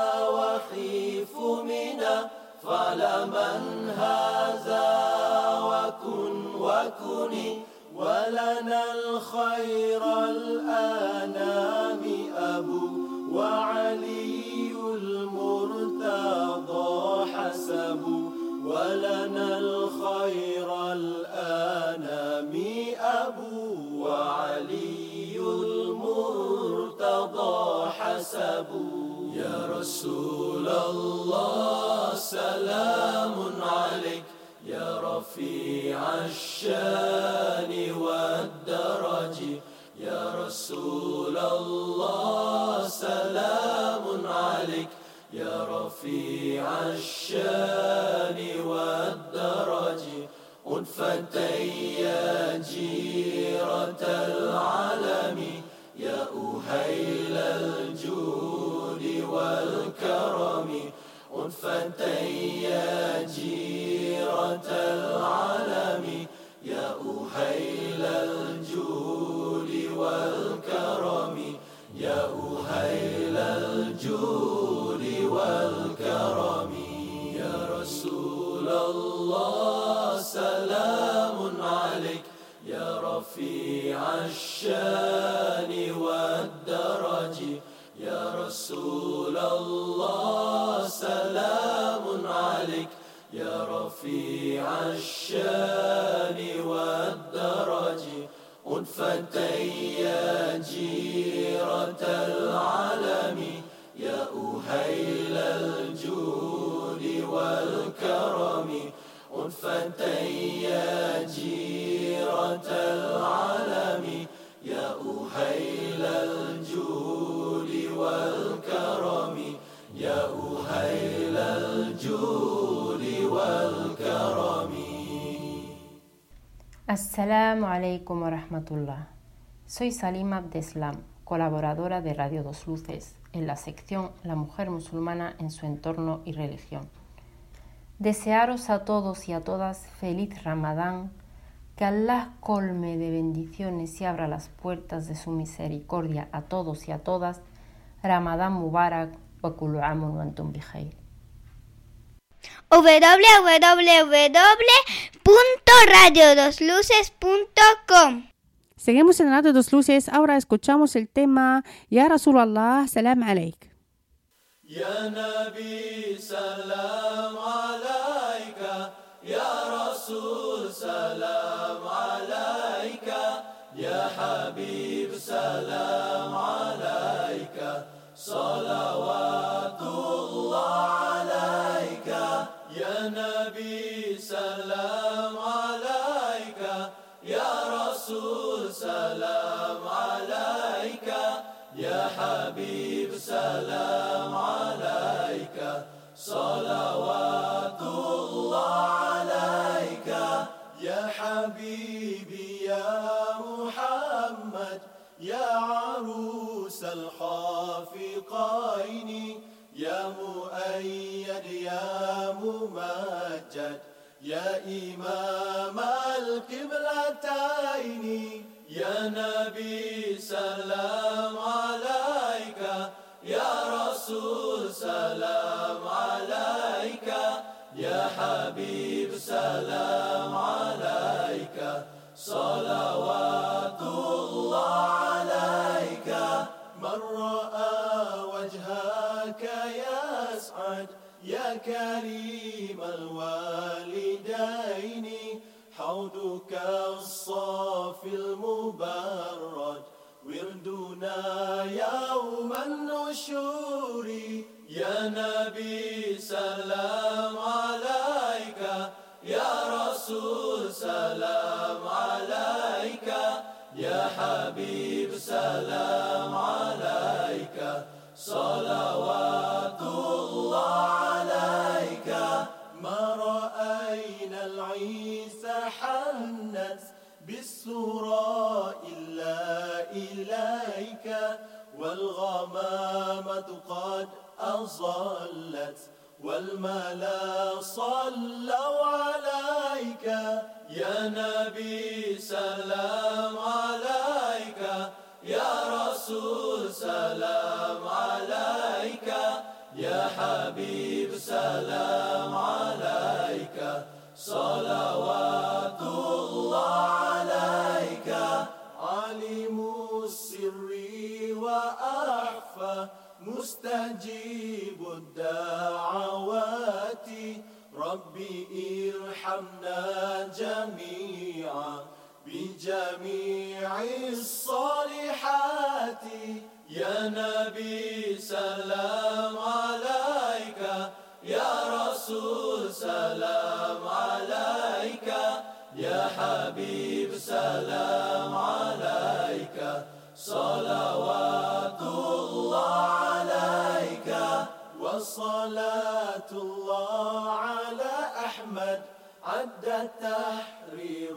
وحيف منا فعلمن هذا وكن وكني ولنا الخير الأنام أبو وعلي المرتضى حسب ولنا الخير الأنام أبو وعلي المرتضى حسب يا رسول الله سلام عليك يا رفيع الشان والدرج يا رسول الله سلام عليك يا رفيع الشان والدرج أنفتي يا جيرة العالم يا أهيل الجود والكرم أنفتي يا جيرة العالم يا أهيل الجود والكرم يا أهيل الجود والكرم يا رسول الله سلام عليك يا رفيع الشان والدرج يا رسول الله سلام عليك يا رفيع الشان والدرج أنفتي يا جيرة العالم يا أهيل الجود والكرم أنفتي يا جيرة العالم يا أهيل الجود والكرم يا أهيل الجود والكرم. Assalamu alaikum wa rahmatullah. Soy Salima Abdeslam, colaboradora de Radio Dos Luces, en la sección La mujer musulmana en su entorno y religión. Desearos a todos y a todas feliz Ramadán, que Allah colme de bendiciones y abra las puertas de su misericordia a todos y a todas. Ramadán Mubarak wa kullu amun wa antum bikhair. www.radiodosluces.com. Seguimos en Radio Dos Luces. Ahora escuchamos el tema Ya Rasulallah, Salam Alaik. يا نبي سلام عليك يا رسول سلام عليك يا حبيب سلام عليك صلوات الله عليك يا نبي سلام عليك يا رسول سلام عليك يا حبيب سلام عليك صلوات الله عليك يا حبيب ممجد يا ممجد يا إمام القبلتين يا نبي سلام عليك يا رسول سلام عليك يا حبيب سلام عليك صلوات الله عليك من رأى وجهك يسعد يا كريم الوالدين حوضك الصافي المبرد وردنا يوم النشور يا نبي سلام عليك يا رسول سلام عليك يا حبيب سلام عليك صلوات الله عليك ما رأينا العيسى حنت بالسرى إلا إليك والغمامة قد أظلت والملا صلوا عليك يا نبي سلام عليك يا رسول سلام عليك يا حبيب سلام عليك صلوات الله عليك عليم السر وأخفى مستجيب الدعوات ربي ارحمنا جميعا بجميع الصالحات يا نبي سلام عليك يا رسول سلام عليك يا حبيب سلام عليك صلوات الله عليك وصلاة الله على أحمد عد تحرير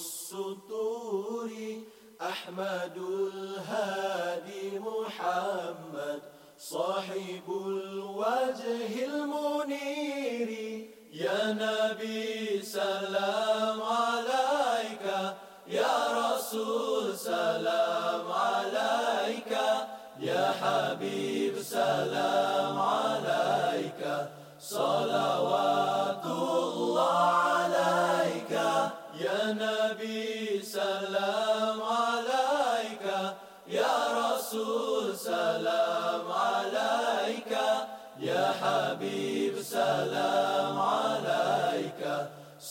السطور أحمد الهادي محمد صاحب الوجه المنير يا نبي سلام عليك يا رسول سلام عليك يا حبيب سلام عليك صلوات الله عليك يا نبي سلام عليك يا رسول سلام عليك يا حبيب سلام عليك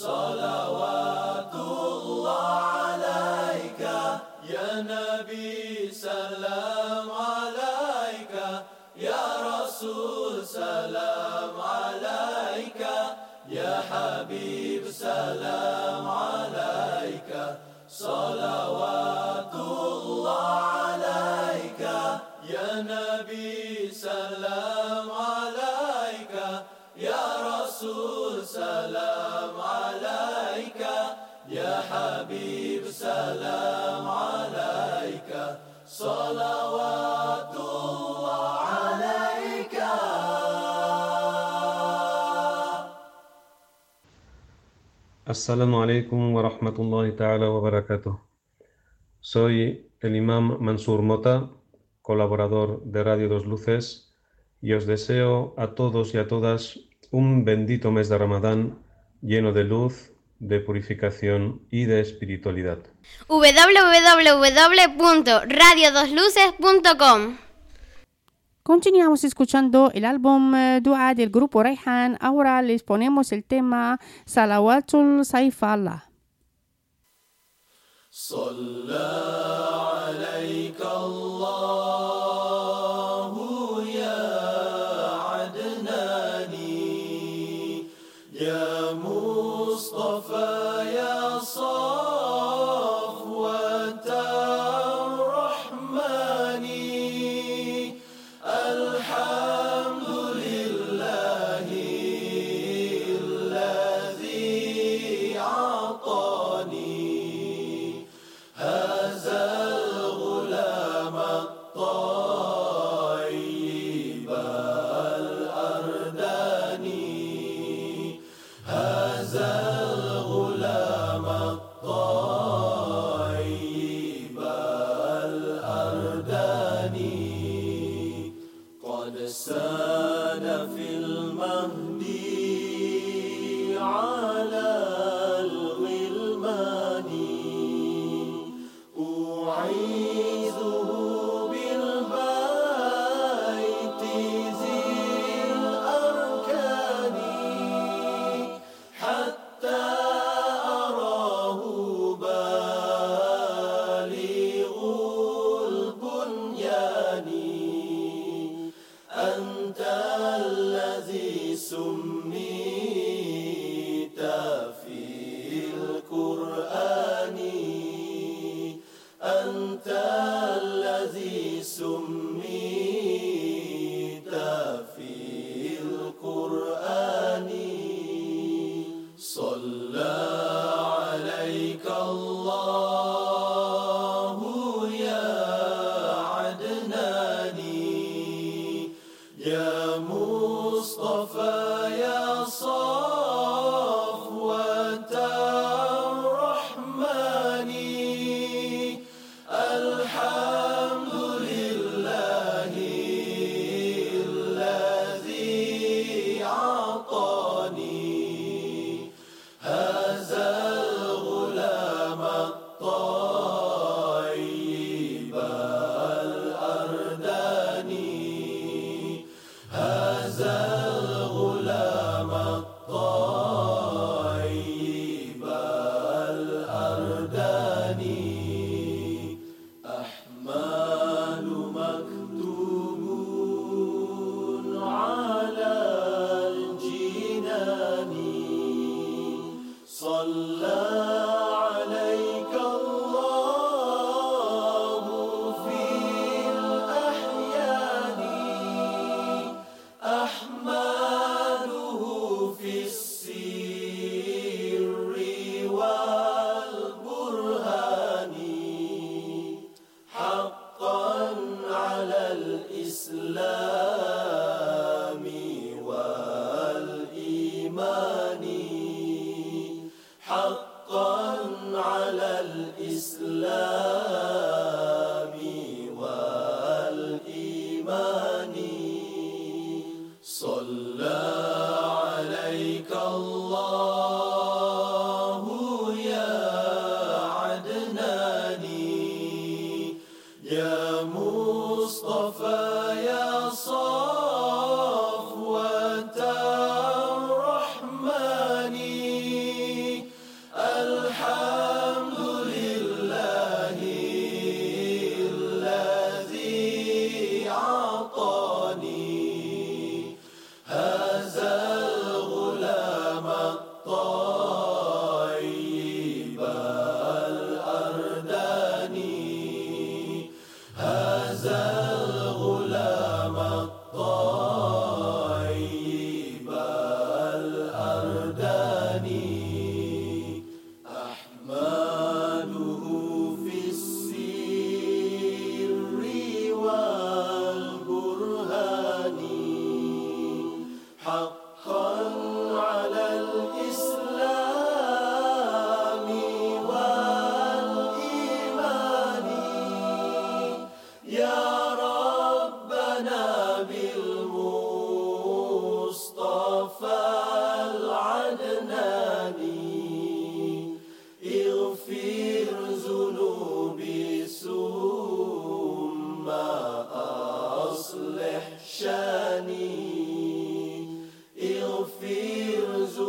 صلوات الله عليك يا نبي سلام عليك يا رسول سلام عليك يا حبيب سلام عليك صلوات الله عليك يا نبي سلام عليك يا رسول سلام عليك يا حبيب سلام عليك صلوات الله عليك. Assalamu alaikum wa rahmatullahi ta'ala wa barakatuh. Soy el imam Mansur Mota, colaborador de Radio Dos Luces, y os deseo a todos y a todas un bendito mes de Ramadán lleno de luz, de purificación y de espiritualidad. www.radiodosluces.com. Continuamos escuchando el álbum Dua del grupo Rayhan. Ahora les ponemos el tema Salawatul Saifallah. Salla alayka Allahu ya Adnani ya Mustafa ya Safwat ar-Rahmani alhamdulillahi alladhi a'tani هذا الغلام الطيب الأرداني المهدي على الغلمان أعيذه بالبيت ذي الأركان حتى أراه بالغ البنيان أنت الذي سميت في القرآن أنت الذي سميت في القرآن صلى عليك الله يا عدناني يا مصطفى يا صفوة الرحمن الحمد لله الذي أعطاني هذا الغلام الطيب الأرداني هذا الغلام الطيب الأرداني أحمال مكتوب على الجنان صلى عليك الله في الأحيان أحماله في السر والبرهان حقا على الإسلام والإيمان حقا على الإسلام والإيمان صلى عليك الله يا عدناني يا مصطفى يا صفوة الرحمن الحمد لله الذي أعطاني هذا الغلام الطيب الأرداني هذا الغلام الطيب الأرداني أحمده في السر والبرهان حقا على الإسلام والإيمان يا ربنا بالمصطفى العدناني اغفر ذنوبي ثم أصلح شاني اغفر ذنوبي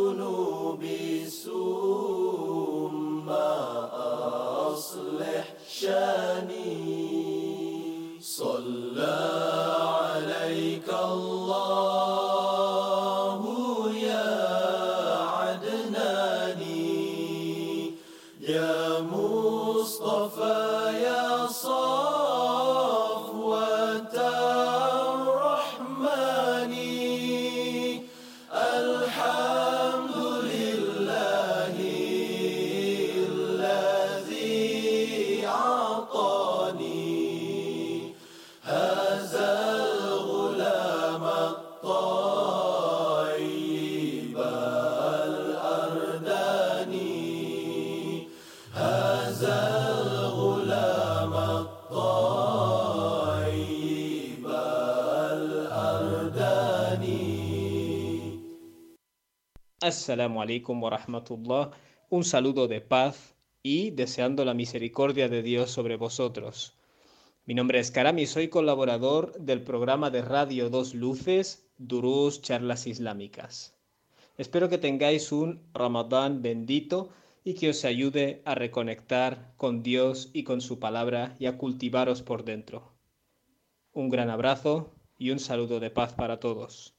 Assalamu alaikum wa rahmatullah. Un saludo de paz y deseando la misericordia de Dios sobre vosotros. Mi nombre es Karam y soy colaborador del programa de Radio Dos Luces, Durús Charlas Islámicas. Espero que tengáis un Ramadán bendito y que os ayude a reconectar con Dios y con su palabra y a cultivaros por dentro. Un gran abrazo y un saludo de paz para todos.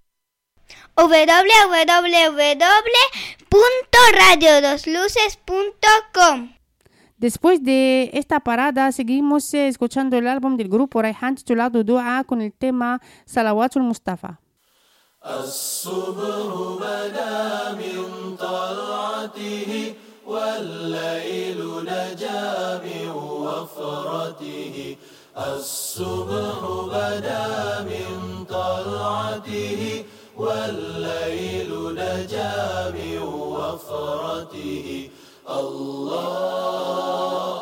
www.radiodosluces.com. Después de esta parada, seguimos escuchando el álbum del grupo Raihan titulado Dua con el tema Salawatul Mustafa. الصبح بدا من طلعته والليل نجا من وفرته الصبح بدا من طلعته والليل نجا من وفرته الله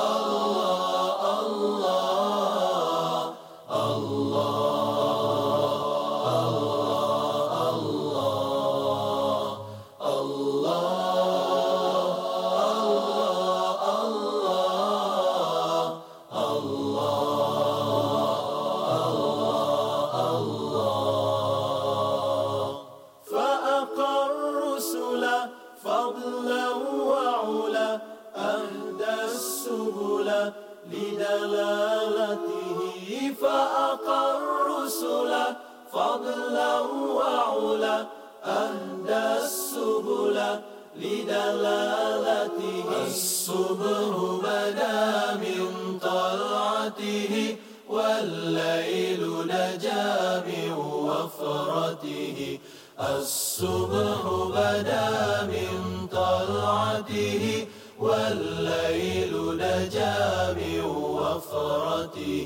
لدلالته فأقى الرسل فضلا وعلا أهدى السبل لدلالته الصبح بدا من طلعته والليل نجا من وفرته الصبح بدا من طلعته والليل نجا من وفرته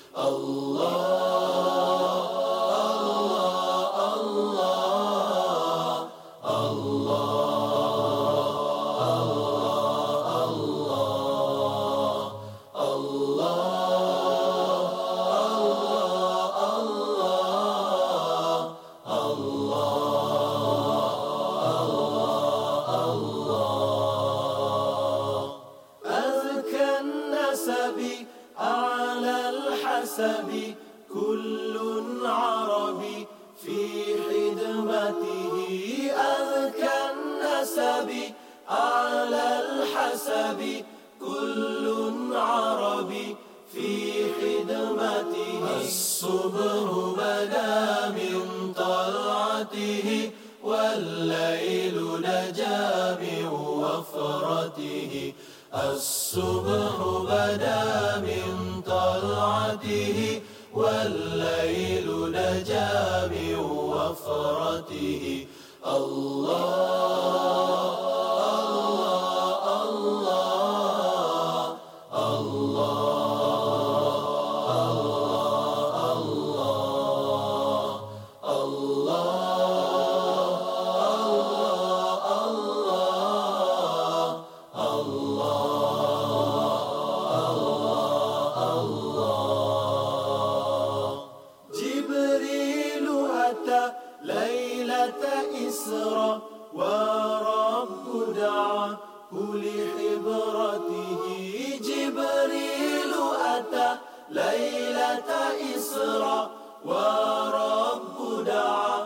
الله كل عربي في خدمته أذكى النسب على الحسب كل عربي في خدمته الصبح بدا من طلعته والليل نجا من وفرته الصبح بدا من طلعته والليل نجا من وفرته الله ورب دعاه لحبرته جبريل أتى ليلة إسراء ورب دعاه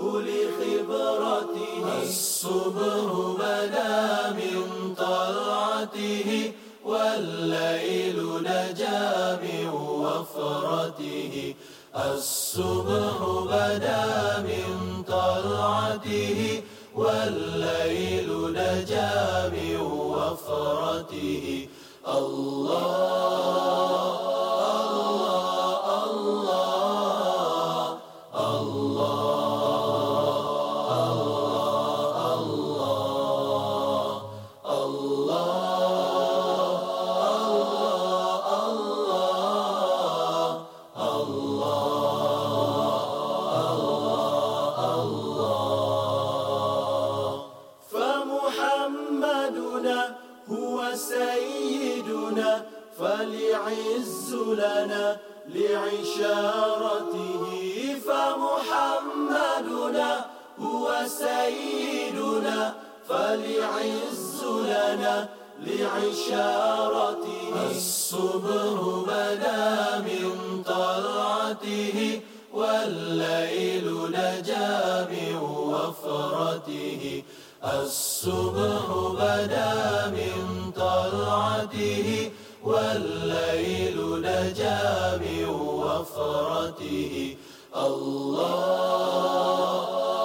لخبرته الصبح بدا من طلعته والليل نجا من وفرته الصبح بدا من طلعته والليل نجا من وفرته الله سيدنا فليعز لنا لعشارته فمحمدنا هو سيدنا فالعز لنا لعشارته الصبح بدا من طلعته والليل نجا من وفرته الصبح بدا من طلعته والليل نجا من وفرته الله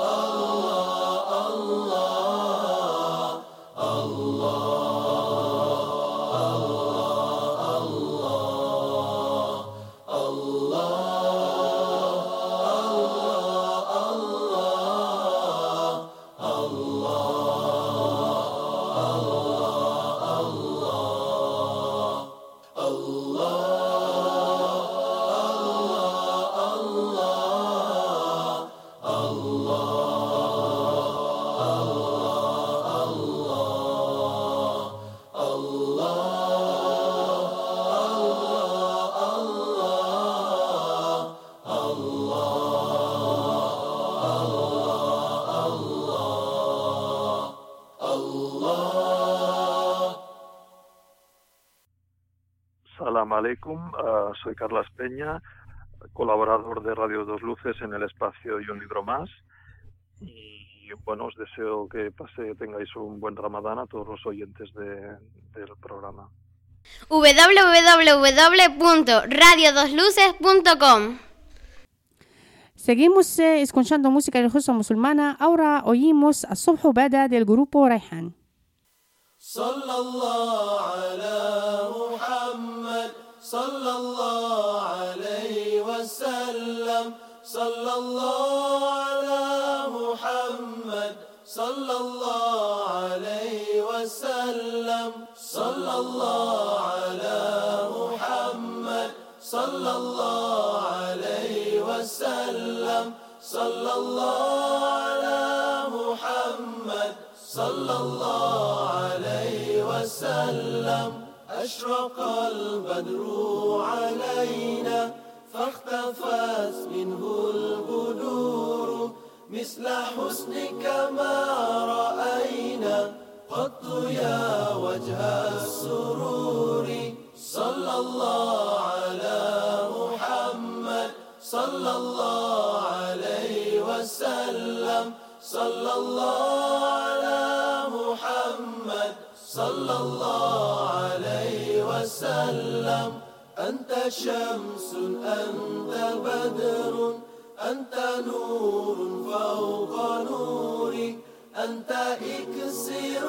Salam alaikum, soy Carlas Peña, colaborador de Radio Dos Luces en el espacio Y un libro más. Y bueno, os deseo que tengáis un buen Ramadán a todos los oyentes del programa. www.radiodosluces.com. Seguimos escuchando música religiosa musulmana. Ahora oímos a Subh Bada del grupo Rayhan. Sallallahu ala Muhammad, sallallahu alayhi wa sallam, sallallahu ala Muhammad, sallallahu alayhi wa sallam, sallallahu ala Muhammad, sallallahu alayhi wa sallam, sallallahu ala Muhammad, sallallahu alayhi wa sallam. أشرق البدر علينا فاختفت منه البدور مثل حسنك ما رأينا قط يا وجه السرور صلى الله على محمد صلى الله عليه وسلم صلى الله على محمد صلى الله عليه وسلم. أنت شمس أنت بدر أنت نور فوق نوري أنت إكسير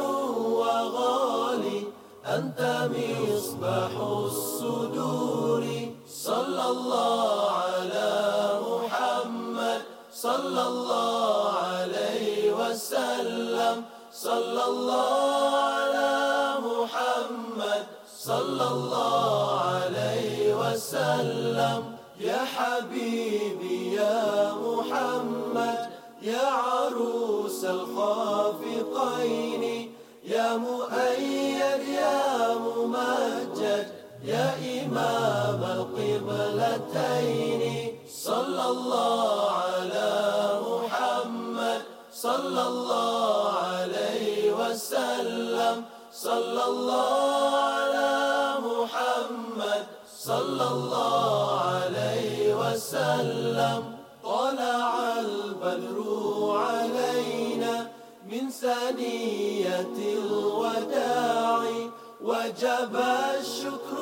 وغالي أنت مصباح الصدور صلى الله على محمد صلى الله عليه وسلم صلى الله على محمد صلى الله عليه وسلم. يا حبيبي يا محمد يا عروس الخافقين يا مؤيد يا ممجد يا إمام القبلتين صلى الله على محمد صلى الله عليه وسلم صلى الله على محمد صلى الله عليه وسلم. طلع البدر علينا من ثنية الوداع وجب الشكر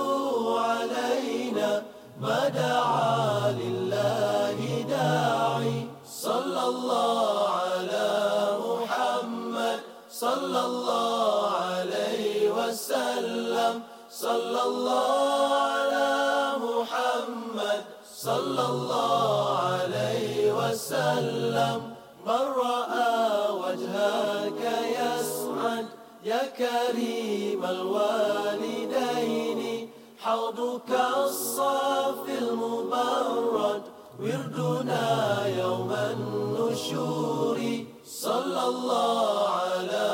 علينا ما دعا لله داعي صلى الله على محمد صلى الله عليه وسلم صلى الله على محمد صلى الله عليه وسلم. من رأى وجهك يسعد يا كريم الوالدين حوضك الصافي المبرد وردنا يوم النشور صلى الله على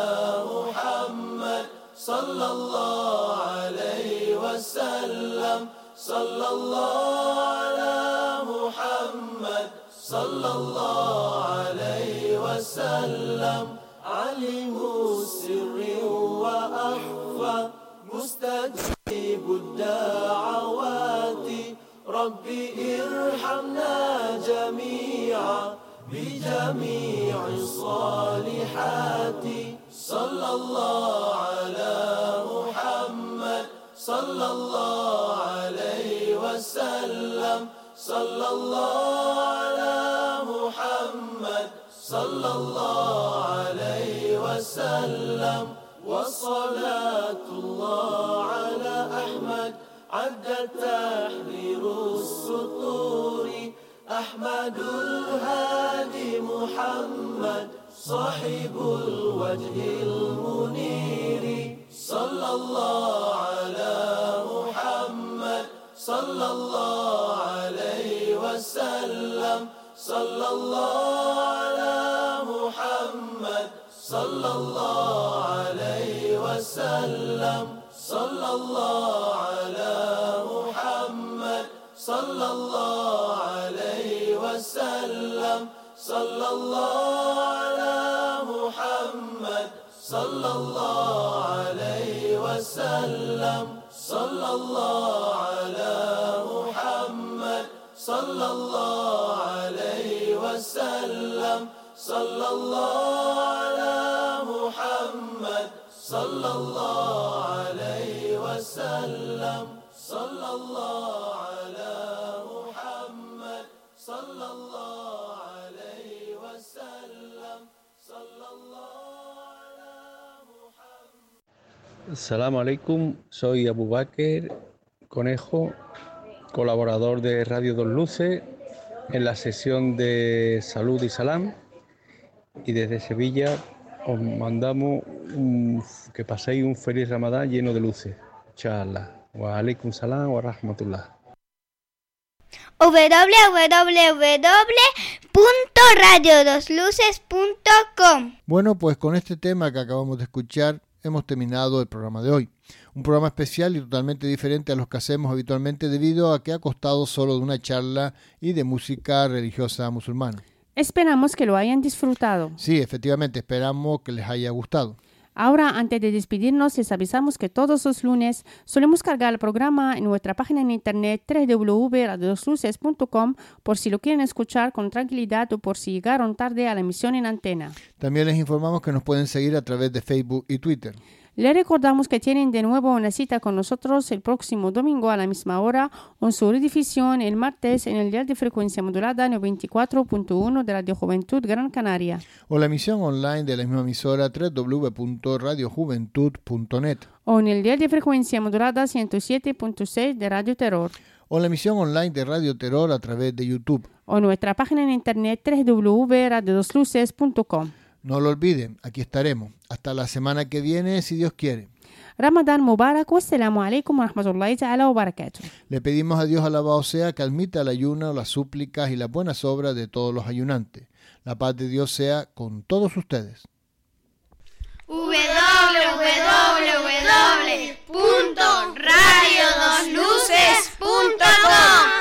محمد صلى الله عليه وسلم صلى الله على محمد صلى الله عليه وسلم. وسلم عليم السر وأخفى مستجيب الدعوات ربي ارحمنا جميعا بجميع الصالحات صلى الله على محمد صلى الله عليه وسلم صلى الله على محمد صلى الله عليه وسلم وصلاة الله على أحمد عد تحرير السطور أحمد الهادي محمد صاحب الوجه المنير صلى الله على محمد صلى الله عليه وسلم صلى الله على محمد صلى الله عليه وسلم صلى الله على محمد صلى الله عليه وسلم صلى الله على محمد صلى الله عليه وسلم صلى الله على محمد صلى الله عليه وسلم صلى الله على محمد صلى الله عليه وسلم صلى الله على محمد صلى الله عليه وسلم صلى الله على محمد. Assalamu alaikum, soy Abu Bakr Conejo, colaborador de Radio Dos Luces en la sesión de Salud y Salam, y desde Sevilla os mandamos que paséis un feliz Ramadán lleno de luces. Inshallah. Wa alaikum salam wa rahmatullah. www.radiodosluces.com. Bueno, pues con este tema que acabamos de escuchar hemos terminado el programa de hoy. Un programa especial y totalmente diferente a los que hacemos habitualmente debido a que ha costado solo de una charla y de música religiosa musulmana. Esperamos que lo hayan disfrutado. Sí, efectivamente, esperamos que les haya gustado. Ahora, antes de despedirnos, les avisamos que todos los lunes solemos cargar el programa en nuestra página en internet www.radiodosluces.com por si lo quieren escuchar con tranquilidad o por si llegaron tarde a la emisión en antena. También les informamos que nos pueden seguir a través de Facebook y Twitter. Les recordamos que tienen de nuevo una cita con nosotros el próximo domingo a la misma hora o en su redifusión el martes en el dial de frecuencia modulada 94.1 de Radio Juventud Gran Canaria. O la emisión online de la misma emisora www.radiojuventud.net. O en el dial de frecuencia modulada 107.6 de Radio Terror. O la emisión online de Radio Terror a través de YouTube. O nuestra página en internet www.radiodosluces.com. No lo olviden, aquí estaremos. Hasta la semana que viene, si Dios quiere. Ramadán Mubarak, wassalamu alaikum wa rahmatullahi ta'ala wa barakatuh. Le pedimos a Dios alabado sea que admita el ayuno, las súplicas y las buenas obras de todos los ayunantes. La paz de Dios sea con todos ustedes. www.radiodosluces.com